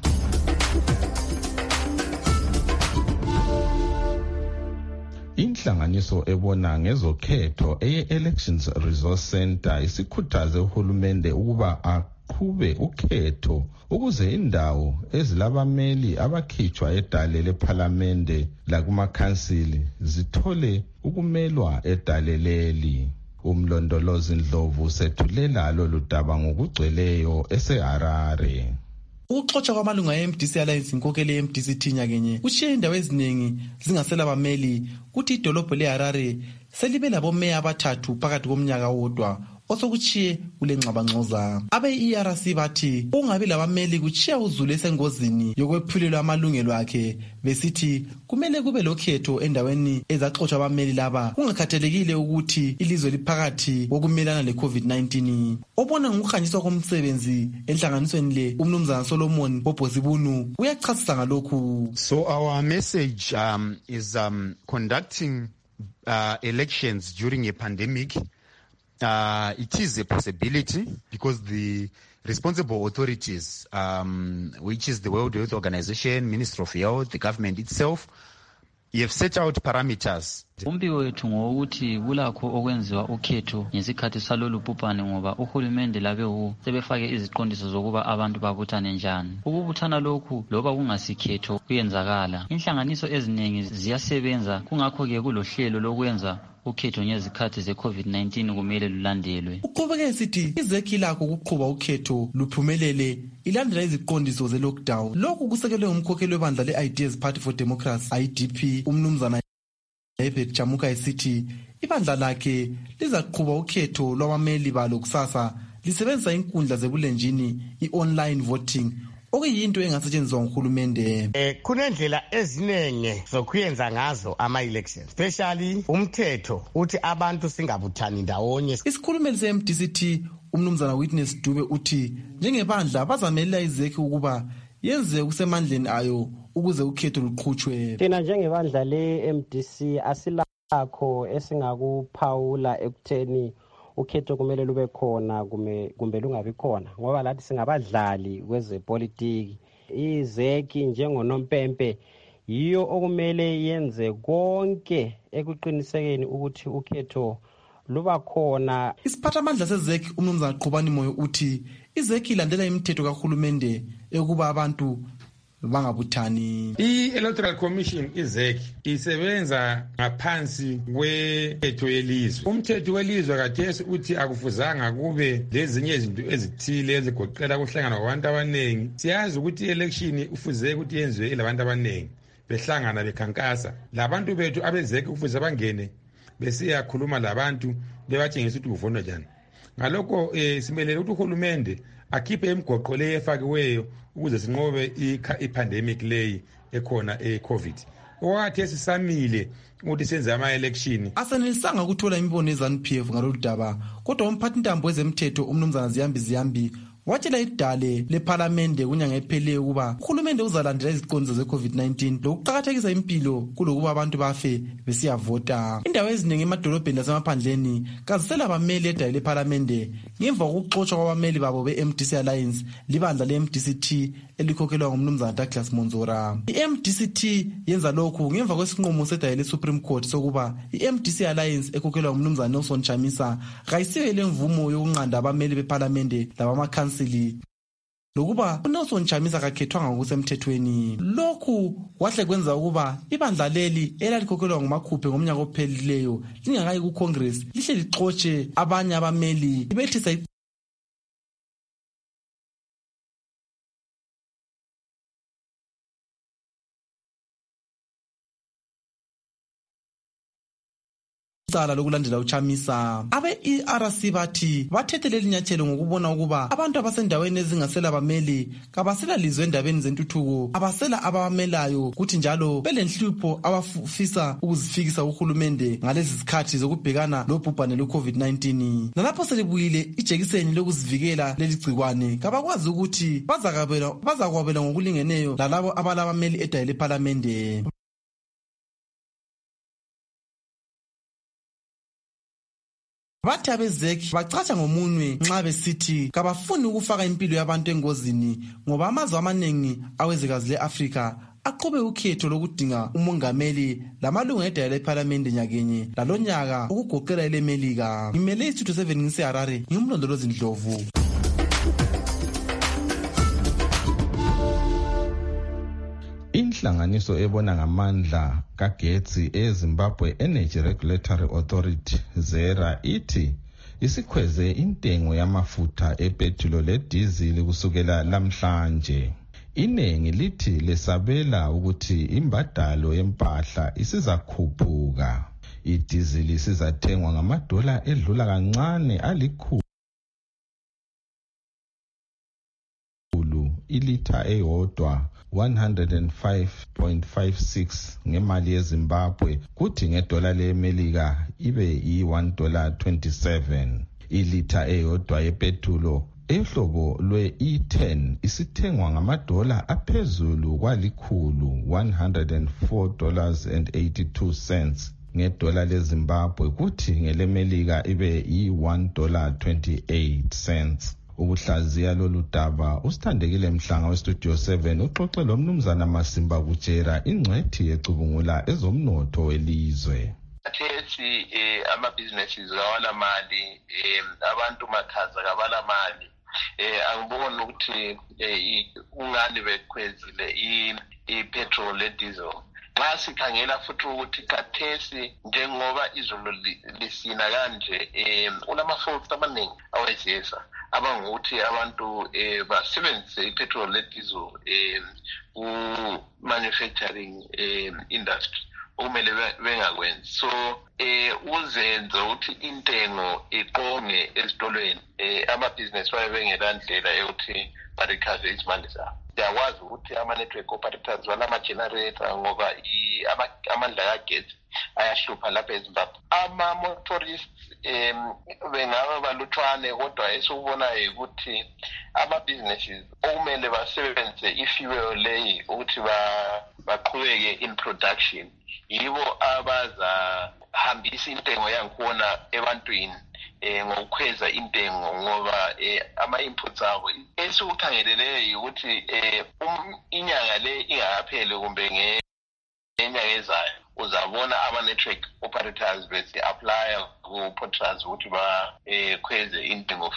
Inhlanganiso ebona ngezokhetho eye-Elections Resource Center isikhuthaze uhulumende ukuba aqhube ukhetho ukuze indawo ezilabameli abakhitshwa edale lephalamende lakumakhansili zithole ukumelwa edale leli. Umlondolozi Ndlovu sethulela lolu daba ngokugcweleyo eseHarare. Ukuxotsha kwamalunga e-MDC Alliance inkokeli ye-MDC Thinya kenye kushiye indawo eziningi zingasela bameli kuthi idolobho leHarare selibe labomeya abathathu phakathi komnyaka wodwa osokuchiye kule ngxabangxoza. Abe-ERC bathi ungabi labameli kuchiya uzulu esengozini yokwephulelwa amalungelo akhe, besithi kumele kube lokhetho endaweni ezaxotsha abameli laba kungakhathalekile ukuthi ilizwe liphakathi kokumelana le-COVID-19. Obona ngokuhanjiswa komsebenzi enhlanganisweni le umnumzana Solomon Bobozibunu uyachasisa ngalokhu. So our message is conducting elections during a pandemic. It is a possibility because the responsible authorities, which is the World Health Organization, Ministry of Health, the government itself, you have set out parameters. Umbiko wethu ngokuthi kulakho okwenziwa ukhetho ngesikhathi salolu bhubhane ngoba uhulumende labe sebefake iziqondiso zokuba abantu babuthane njani. Ukubuthana lokhu loba kungasikhetho kuyenzakala. Inhlanganiso eziningi ziyasebenza, kungakho ke kulohlelo lokwenza ukhetho ngezikhathi ze-COVID-19 kumele lulandelwe. Uqhubeke esithi izekhi lakho ukuqhuba ukhetho luphumelele ilandela iziqondiso ze-lockdown. Lokhu kusekelwe umkhokheli webandla le-Ideas Party for Democracy IDP umnumzana Ebet Chamuka esithi ibandla lakhe lizaqhuba ukhetho lwabameli balo kusasa lisebenzisa inkundla zebulenjini i-online voting okuyinto engasetshenziswa nguhulumende. Kunendlela ezinenge zokuyenza ngazo ama-elections, especially umthetho uthi abantu singabuthani ndawonye. Isikhulumeli se-MDCT umnumzana Witness Dube uthi njengebandla bazamelela izekhi ukuba yenze kusemandleni ayo ukuze ukhetho luqhutshwe. Thina njengebandla le-MDC asilakho esingakuphawula ekutheni ukhetho kumele lube khona kumbe lungabi khona, ngoba lathi singabadlali kwezepolitiki. Izeki njengonompempe yiyo okumele yenze konke ekuqinisekeni ukuthi ukhetho luba khona. Isiphathamandla sezeki umnumzana Qhubani Moyo uthi izeki ilandela imithetho kahulumende ekuba abantu bangabuthani. I-Electoral Commission izeki isebenza ngaphansi kwethetho yelizwe. Umthetho welizwe kathesi uthi akufuzanga kube lezinye izinto ezithile ezigoqela ukuhlangana kwabantu abaningi. Siyazi ukuthi i-election ufuze ukuthi yenziwe ilabantu abaningi behlangana bekhankasa. Labantu bethu abezeki kufuze bangene besiyakhuluma labantu bebatshengisa ukuthi kuvonwa njani. Ngalokho simelele ukuthi uhulumende akhiphe imigoqo le efakiweyo ukuze sinqobe i-pandemic leyi ekhona e-COVID. Owathi sisamile ukuthi senze ama-election. Asenelisanga ukuthola imibono ye-ZANU-PF ngalolu daba, kodwa umphathintambo wezemthetho umnumzana Ziyambi watshela idale lephalamende kunyanga epheleyo ukuba uhulumende uzalandela iziqondiso ze-COVID-19 lokuqakathekisa impilo kulokuba abantu bafe besiyavota. Indawo eziningi emadolobheni lasemaphandleni kazisela abameli edale lephalamende ngemva kokuxotshwa kwabameli babo be-MDC Alliance libandla le-MDCT elikhokhelwa ngumnumzana Douglas Monzora. I-MDCT yenza lokhu ngemva kwesinqumo sedale le-Supreme Court sokuba i-MDC Alliance ekhokhelwa ngumnumzana Nelson Chamisa kayisiwe lemvumo yokunqanda abameli bephalamende labamakhansili lokuba uNelson Chamisa kakhethwanga ngokusemthethweni. Lokhu kwahle kwenza ukuba ibandla leli elalikhokhelwa ngumakhuphe ngomnyaka ophelileyo lingakayi ku-Congress lihle lixotshe abanye abameli libethisa icala lokulandela uChamisa. Abe-ERC bathi bathethe leli nyathelo ngokubona ukuba abantu abasendaweni ezingasela abameli kabasela lizwe endabeni zentuthuko, abasela abamelayo kuthi njalo belenhlupho abafisa ukuzifikisa uhulumende ngalezi zikhathi zokubhekana lobhubhane lwe-COVID-19. Nalapho selibuyile ijekiseni lokuzivikela leli gcikwane kabakwazi ukuthi bazakwabela ngokulingeneyo lalabo abalabameli edale lephalamende. Bathi abezeki bacatsha ngomunwe nxa besithi kabafuni ukufaka impilo yabantu engozini ngoba amazwe amaningi awezwekazi le-Afrika aqhube ukhetho lokudinga umongameli lamalungu edale lephalamende nyakenye lalonyaka ukugoqela elemelika. Ngimele iStudio 7 ngiseHarare, ngimlondolozi Ndlovu. Inhlanganiso ebona ngamandla kagetsi eZimbabwe Energy Regulatory Authority ZERA ithi isikhweze intengo yamafutha epetrol ledizili kusukela lamhlanje. Inengi lithi lesabela ukuthi imbadalo yempahla isizakhuphuka. Idizili sizathengwa ngamadola edlula kancane alikhulu ilitha eyodwa 105.56 ngemali yeZimbabwe, kuthi ngedola leMelika ibe $1.27. Ilitha eyodwa yepetulo ehlobo lwe-E10 isithengwa ngamadola aphezulu kwalikhulu $104.82 ngedola leZimbabwe, kuthi ngeleMelika ibe $1.28. Ukuhlaziya lolu daba usithandekile Mhlanga weStudio 7 uxoxe lomnumzana Masimba Kutshera ingcwethi yecubungula ezomnotho welizwe. Athethi amabhizinesi awala mali, abantu makhaza kabala mali. Angiboni ukuthi ungani bekhwezile ipetrol lediesel. Xa sikhangela futhi ukuthi kathesi njengoba izulu lisina kanje unamafutha amaningi awezisa abangukuthi abantu basebenzise ipetrol lediesel ku-manufacturing industry okumele bengakwenzi. So uzenze ukuthi intengo iqonge ezitolweni, amabhizinesi baye bengelandlela yokuthi barekhave izimali zabo. Siyakwazi ukuthi ama-network operators balama-generator ngoba amandla kagetsi ayahlupha lapha eZimbabwe. Ama-motorists bengabe baluthwane kodwa esikubonayo ukuthi ama-businesses okumele basebenzise i-fuel leyi ukuthi baqhubeke in production yibo abazahambisa intengo yangikhona ebantwini ngokukhweza intengo ngoba ama-inputs abo esikukhangeleleyo ukuthi inyanga le ingakapheli kumbe ngenyanga ezayo uzabona ama-network operators besi-aplya ku-portals ukuthi bakhweze intengo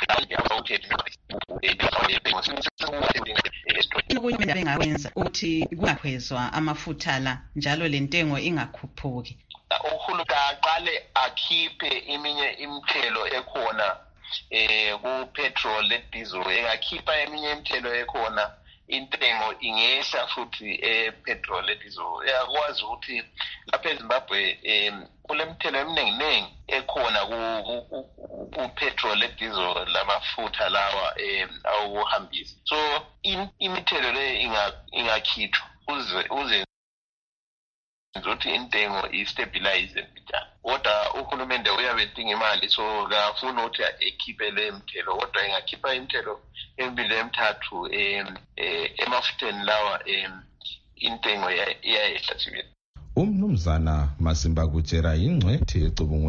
okunye bengakwenza ukuthi kungakhwezwa amafutha la njalo le ntengo ingakhuphuki. Uhulumende aqale akhiphe iminye imithelo ekhona ku-petrol le-diesel, engakhipha eminye imithelo ekhona intengo ingehla futhi petrol le-diesel. Uyakwazi ukuthi lapha eZimbabwe kule mithelo eminingi ekhona ku-petrol le-diesel lamafutha lawa awukuhambisa. So imithelo le ingakhithwa uze ukuthi intengo istabilize njani. Kodwa uhulumende uyabe edinga imali, so kafuni ukuthi ekhiphe le mthelo, kodwa engakhipha imithelo emibili emithathu emafutheni lawa intengo iyayehla sibili. Umnumzana Masimba Kutshera yingcwethi ecubungula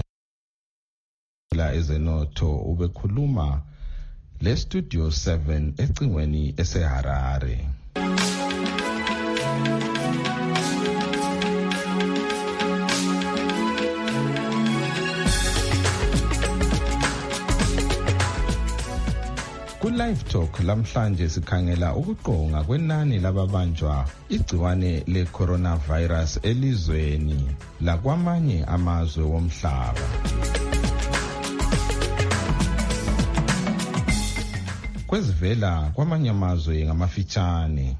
ezenotho ubekhuluma le Studio 7 ecingweni eseHarare. Ku-Live Talk lamhlanje sikhangela ukuqonga kwenani lababanjwa igciwane le-coronavirus elizweni lakwamanye amazwe womhlaba. Kwezivela kwamanye amazwe ngamafitshane.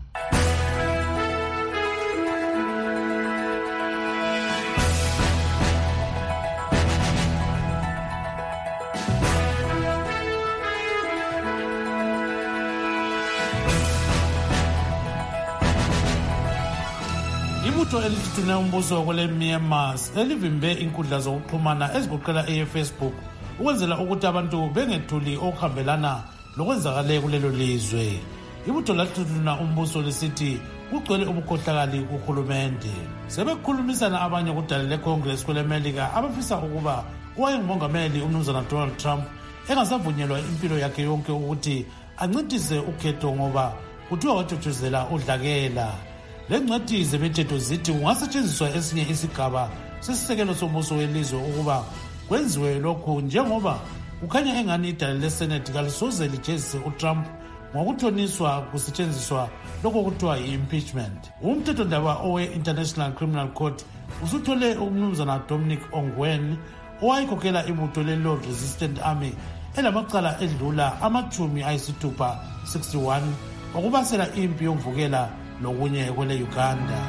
Ibutho elithuna umbuso kwele Myanmar elivimbe inkundla zokuxhumana ezigoqela eFacebook ukwenzela ukuthi abantu bengethuli okuhambelana lokwenzakale kulelo lizwe. Ibutho lathuna umbuso lisithi kugcwele ubukhohlakali kuhulumende. Sebekhulumisana abanye kudala leCongress kwele America abafisa ukuba owayengumongameli umnumzana Donald Trump engasavunyelwa impilo yakhe yonke ukuthi ancintise ukhetho ngoba kuthiwa wathuthuzela udlakela. Le ncwadi zemithetho zithi kungasetshenziswa esinye isigaba sesisekelo sombuso welizwe ukuba kwenziwe lokhu njengoba kukhanya engani idala leSenate kalisoze lijezise uTrump ngokuthoniswa kusetshenziswa lokho kuthiwa yi-impeachment. Umthethondaba owe-International Criminal Court usuthole umnumzana Dominic Ongwen owayekhokhela ibutho le-Lord Resistance Army elamacala edlula ama-60 okubasela impi yomvukela lokunye kwele Uganda.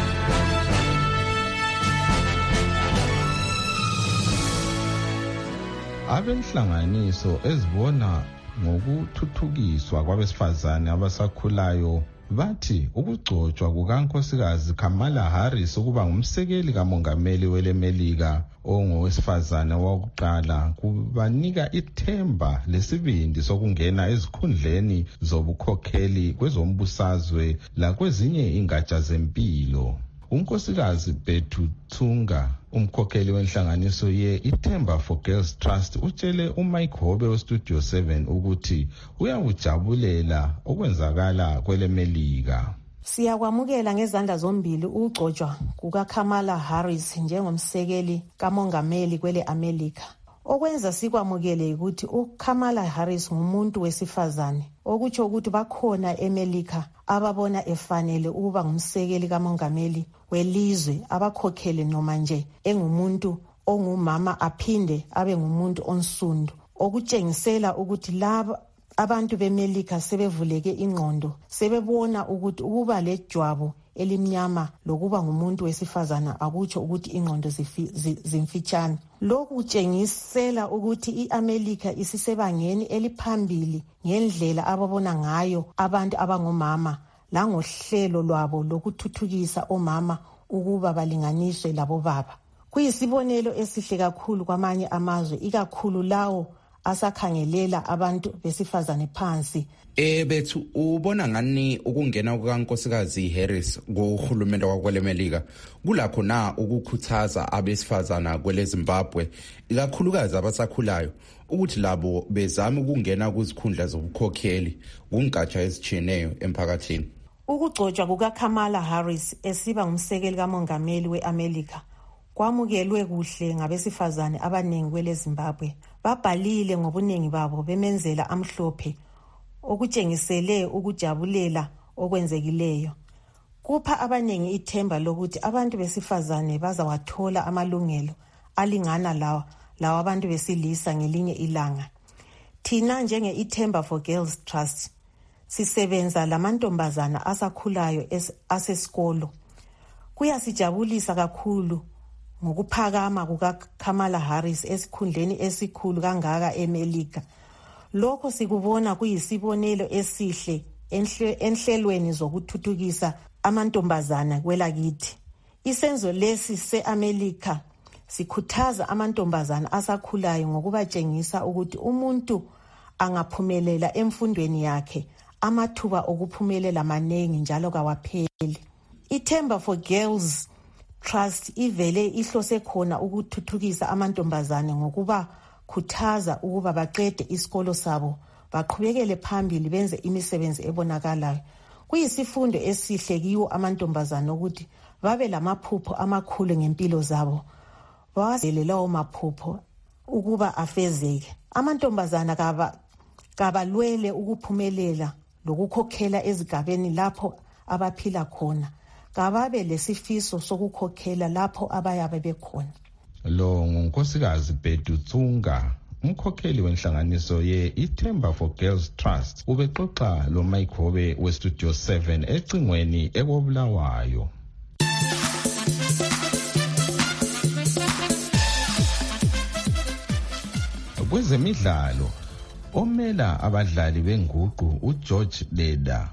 Abenhlanganiso ezibona ngokuthuthukiswa kwabesifazane abasakhulayo bathi ukugcotshwa kukankosikazi Kamala Harris ukuba ngumsekeli kamongameli welemelika ongowesifazane wokuqala kubanika ithemba lesibindi sokungena ezikhundleni zobukhokheli kwezombusazwe lakwezinye ingatsha zempilo. Unkosikazi Bethu Tsunga, umkhokheli wenhlanganiso ye-Ithemba for Girls Trust, utshele uMike Hobe weStudio 7 ukuthi uyakujabulela okwenzakala kwelemelika. Siyakwamukela ngezandla zombili ukugcotshwa kukaKamala Harris njengomsekeli kamongameli kwele America. Okwenza sikwamukele ukuthi uKamala Harris ngumuntu wesifazane, okutsho ukuthi bakhona eMelika ababona efanele ukuba ngumsekeli kamongameli welizwe, abakhokhele noma nje engumuntu ongumama aphinde abe ngumuntu onsundu, okutshengisela ukuthi laba abantu beMelika sebevuleke ingqondo, sebebona ukuthi ukuba lejwabu elimnyama lokuba ngumuntu wesifazana akutsho ukuthi ingqondo zimfitshane. Lokhu kutshengisela ukuthi iAmerika isisebangeni eliphambili ngendlela ababona ngayo abantu abangomama langohlelo lwabo lokuthuthukisa omama ukuba balinganiswe labo baba. Kuyisibonelo esihle kakhulu kwamanye amazwe, ikakhulu lawo asakhangelela abantu besifazane phansi. Bethu ubona ngani ukungena kukaNkosikazi Harris kuhulumende wakwelemelika kulakho na ukukhuthaza abesifazana kwele Zimbabwe, ikakhulukazi abasakhulayo, ukuthi labo bezama ukungena kuzikhundla zobukhokheli kungatsha ezijiyeneyo emphakathini? Ukugcotshwa kukaKamala Harris esiba ngumsekeli kamongameli weAmelika kwamukelwe kuhle ngabesifazane abaningi kwele Zimbabwe. Babhalile ngobuningi babo bemenzela amhlophe, okutshengisele ukujabulela okwenzekileyo. Kupha abaningi ithemba lokuthi abantu besifazane bazawathola amalungelo alingana lawa abantu besilisa ngelinye ilanga. Thina njenge iThemba for Girls Trust sisebenza lamantombazana asakhulayo asesikolo. Kuyasijabulisa kakhulu ngokuphakama kukaKamala Harris esikhundleni esikhulu kangaka eMelika. Lokho sikubona kuyisibonelo esihle enhlelweni zokuthuthukisa amantombazana kwelakithi. Isenzo lesi seAmelika sikhuthaza amantombazana asakhulayo ngokubatshengisa ukuthi umuntu angaphumelela emfundweni yakhe, amathuba okuphumelela maningi njalo kawapheli. iThemba for Girls Trust ivele ihlose khona ukuthuthukisa amantombazane ngokuba khuthaza ukuba baqede isikolo sabo, baqhubekele phambili benze imisebenzi ebonakalayo. Kuyisifundo esihle kiwo amantombazane ukuthi babe lamaphupho amakhulu ngempilo zabo, bawazele lawo maphupho ukuba afezeke. Amantombazana kabalwele ukuphumelela lokukhokhela ezigabeni lapho abaphila khona, kababe lesifiso sokukhokhela lapho abayabe bekhona. Lo nguNkosikazi Bethu Tsunga, umkhokheli wenhlanganiso iThemba for Girls Trust, ubexoxa lo Mike Hobe weStudio 7 ecingweni ekobulawayo. Kwezemidlalo, omela abadlali benguqu uGeorge Leda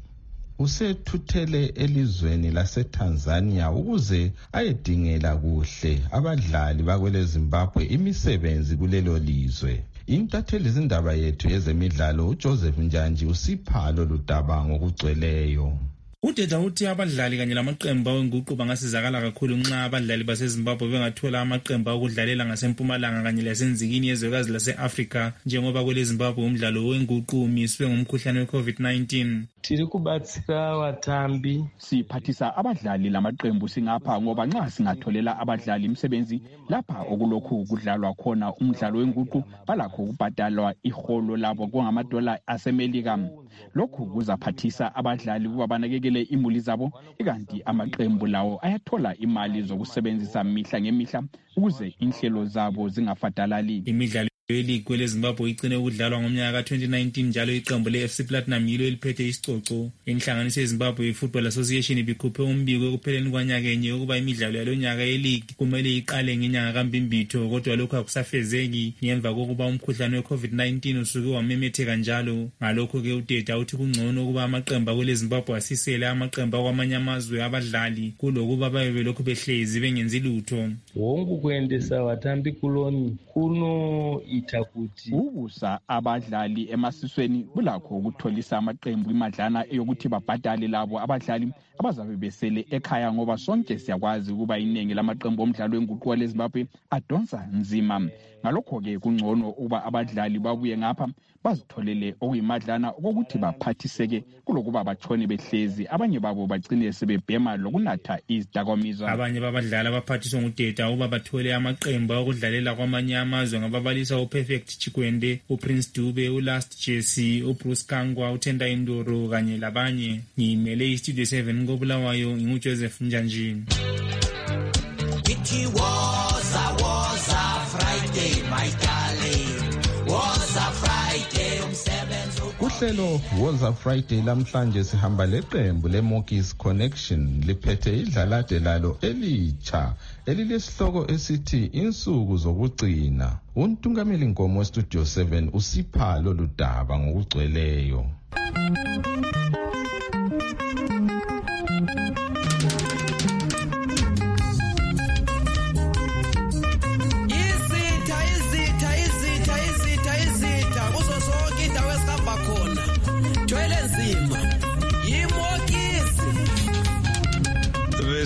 usethuthele elizweni laseTanzania ukuze ayedingela kuhle abadlali bakwele Zimbabwe imisebenzi kulelo lizwe. Intatheli izindaba yethu yezemidlalo uJoseph Njanji usipha lolu daba ngokugcweleyo. Udeda uthi abadlali kanye lamaqembu wenguqu bangasizakala kakhulu nxa abadlali baseZimbabwe bengathola amaqembu okudlalela ngasempumalanga kanye lasenzikini yezwekazi lase-Afrika, njengoba kwele Zimbabwe umdlalo wenguqu umiswe ngumkhuhlane we-COVID-19. Tiri kubatsira vatambi, siphathisa abadlali lamaqembu singapha ngoba nxa singatholela abadlali imisebenzi lapha okulokhu kudlalwa khona umdlalo wenguqu balakho ukubhadalwa iholo labo kungamadola aseMelika. Lokhu kuzaphathisa abadlali kuba banakekele imuli zabo, ikanti amaqembu lawo ayathola imali zokusebenzisa mihla ngemihla ukuze inhlelo zabo zingafadalali. Imidlalo league kwele Zimbabwe igcine ukudlalwa ngomnyaka ka-2019 njalo iqembu le-FC Platinum yilo eliphethe isicoco. Inhlanganiso yeZimbabwe Football Association ibikhuphe umbiko ekupheleni kwanyaka enye ukuba imidlalo yalonyaka ye-league kumele iqale ngenyanga kaMbimbitho, kodwa lokhu akusafezeki ngemva kokuba umkhuhlane we-COVID-19 usuke wamemetheka njalo. Ngalokho-ke uDeda uthi kungcono ukuba amaqembu akwele Zimbabwe asisele amaqembu akwamanye amazwe abadlali kulokuba babe belokhu behlezi bengenzi lutho. Hongu kuendesa vatambi kuloni kuno itakuti ukusa abadlali emasisweni bulakho ukutholisa amaqembu imadlana eyokuthi babhadale labo abadlali abazabe besele ekhaya, ngoba sonke siyakwazi ukuba iningi lamaqembu omdlalo wenguqu leZimbabwe adonsa nzima. Ngalokho-ke kungcono ukuba abadlali babuye ngapha bazitholele okuyimadlana okokuthi baphathiseke kulokuba batshone behlezi, abanye babo bagcine sebebhema lokunatha izidakamizwa. Abanye babadlali abaphathiswa nguDeda ukuba bathole amaqembu okudlalela kwamanye amazwe ngababalisa uPerfect Chikwende, uPrince Dube, uLast Jesse, uBruce Kangwa, uTenda Indoro kanye labanye. Ngimele iStudio 7 koBulawayo, nginguJoseph Njanjini. It was a Friday, my darling. Was a Friday umsebenzi. Uhlelo Was a Friday lamhlanje sihamba leqembu leMokis Connection liphethe idlalade lalo elitsha elilesihloko esithi insuku zokugcina. Untungameli Nkomo weStudio 7 usipha lolu daba ngokugcweleyo.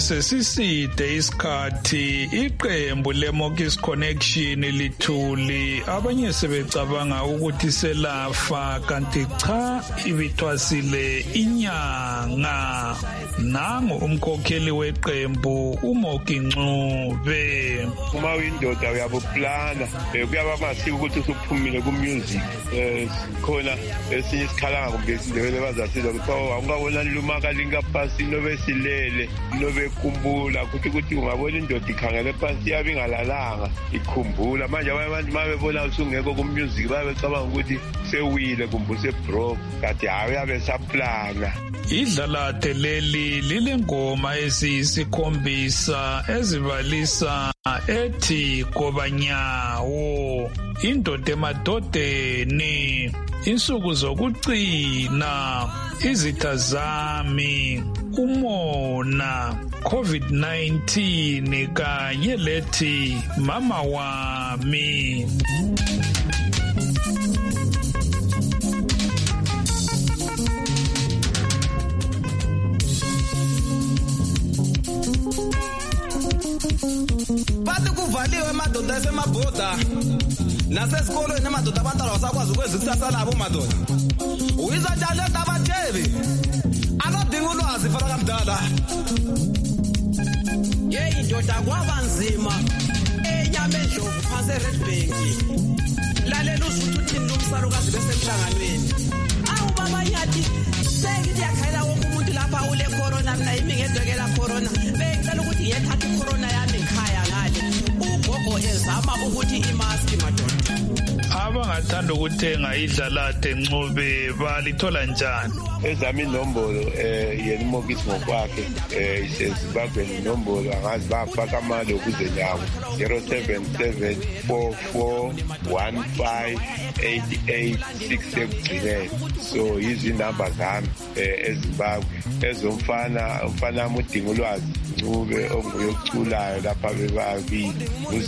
sesiside isikhathi iqembu leMokis Connection lithuli abanye sebecabanga ukuthi selafa kanti cha ibithwasile inyanga nangu umkhokheli weqembu uMoki Ncube. Uma uyindoda uyabuplana kuyaba masiko ukuthi usuphumile ku-music khona esinye isikhalanga kumbe isindebele bazasiza ukuthi awungabonani lumakalinga phasi lobe silele lobe kumbula ukuthi ungabona indoda ikhangele phasi yabe ingalalanga ikhumbula manje abantu mabebona usungekho ku-music babecabanga ukuthi sewile kumbe usebroke kade hayi yabe saplana. Idlalate leli lilengoma eziyisikhombisa ezibalisa ethi Kobanyawo indoda emadodeni insuku zokugcina izitha zami umona COVID-19 kanye lethi mama wami. Bathi kuvaliwe madoda esemabhoda nasesikolweni amadoda abantwana basakwazi ukwenza ikusasa labo madoda. Uyizwa njalo abathebi akadinga ulwazi fana kamdala. Yeyi ndoda kwabanzima enyama endlovu phansi eRed Bank. Lalela usuthi uthini lumsalukazi besemhlanganweni. Awu baba yathi sengithi yakhayela wonke umuntu lapha ule corona mina yimi ngedwekela corona. Bengicela ukuthi ngiyethatha icorona yami ekhaya ngale. Ugogo ezama ukuthi imask madoda. Abangathanda ukuthenga Idlalate Ncube balithola njani? Ezami inombolo yena Mokis ngokwakhe iseZimbabwe inombolo angazi bafaka amalo kuze nyawo 0774158866 ekugcineni. So izinamba zami eZimbabwe ezomfana umfana udinga ulwazi Ncube onguye oculayo lapha bebabili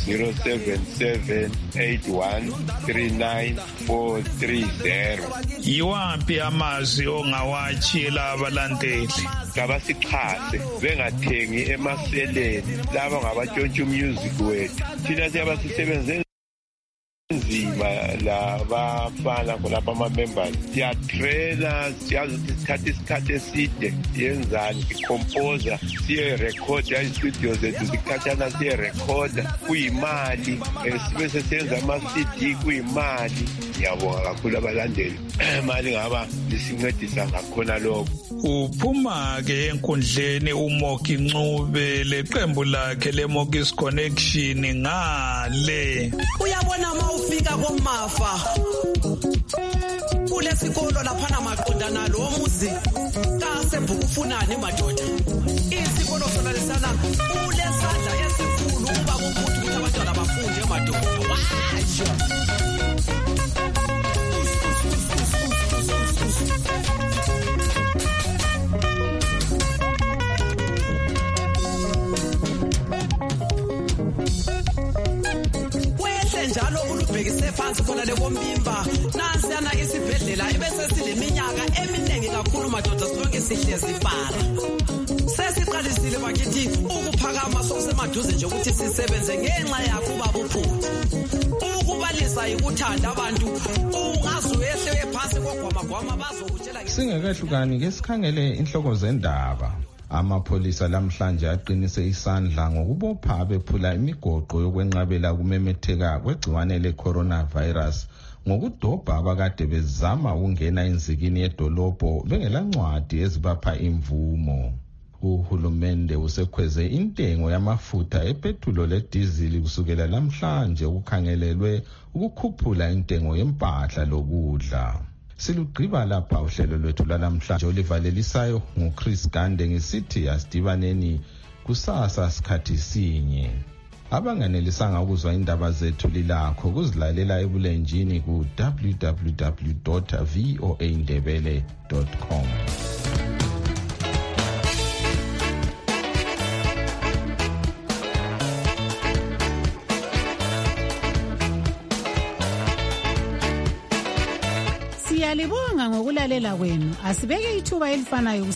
u0778139430. Yiwaphi amazwi ongawatshela abalandeli? Kabasixhase bengathengi emaseleni laba ngabatshontsha umusic wethu. Thina siyabe sisebenze nzima labafana kulapha ama-members siyatrena siyazi ukuthi sithatha isikhathi eside yenzani ikhompoza siye-rekhoda istudio zethu zikhathana siye-rekhoda kuyimali sibe sesenza ama-CD kuyimali. Ngiyabonga kakhulu abalandeli mali ngaba lisincedisa ngakhona lokho. Uphuma-ke enkundleni uMoki Ncube leqembu lakhe leMokis Connection ngale. Uyabona ufika komafa kulesikolo laphana maqondana lo muzi kaSebhukufunani madoda. Isikolo sona lesana kulesandla esikhulu uba ukuthi abantwana bafunde madoda. Washo njalo ulubhekise phansi khona lekombimba nansiyana isibhedlela ebese sileminyaka eminingi kakhulu madoda sonke sihlezi para. Sesiqalisile bakithi ukuphakama sokusemaduze nje ukuthi sisebenze ngenxa yakho ubaba uPhuthi. Ukubalisa ikuthanda abantu ungazuyehle phansi kogwamagwama bazokutshela. Singakahlukani ke sikhangele inhloko zendaba. Amapholisa lamhlanje aqinise isandla ngokubopha bephula imigoqo yokwenqabela kumemetheka kwegciwane le-coronavirus ngokudobha abakade bezama ukungena enzikini yedolobho bengelancwadi ezibapha imvumo. Uhulumende usekhweze intengo yamafutha epethulo ledizili kusukela lamhlanje ukukhangelelwe ukukhuphula intengo yempahla lokudla. Silugqiba lapha uhlelo lwethu lalamhlanje olivalelisayo nguChris Gande ngisithi asidibaneni kusasa sikhathi sinye. Abanganelisanga ukuzwa indaba zethu lilakho kuzilalela ebulenjini ku www.voaindebele.com. Siyalibonga ngokulalela kwenu. Asibeke ithuba elifanayo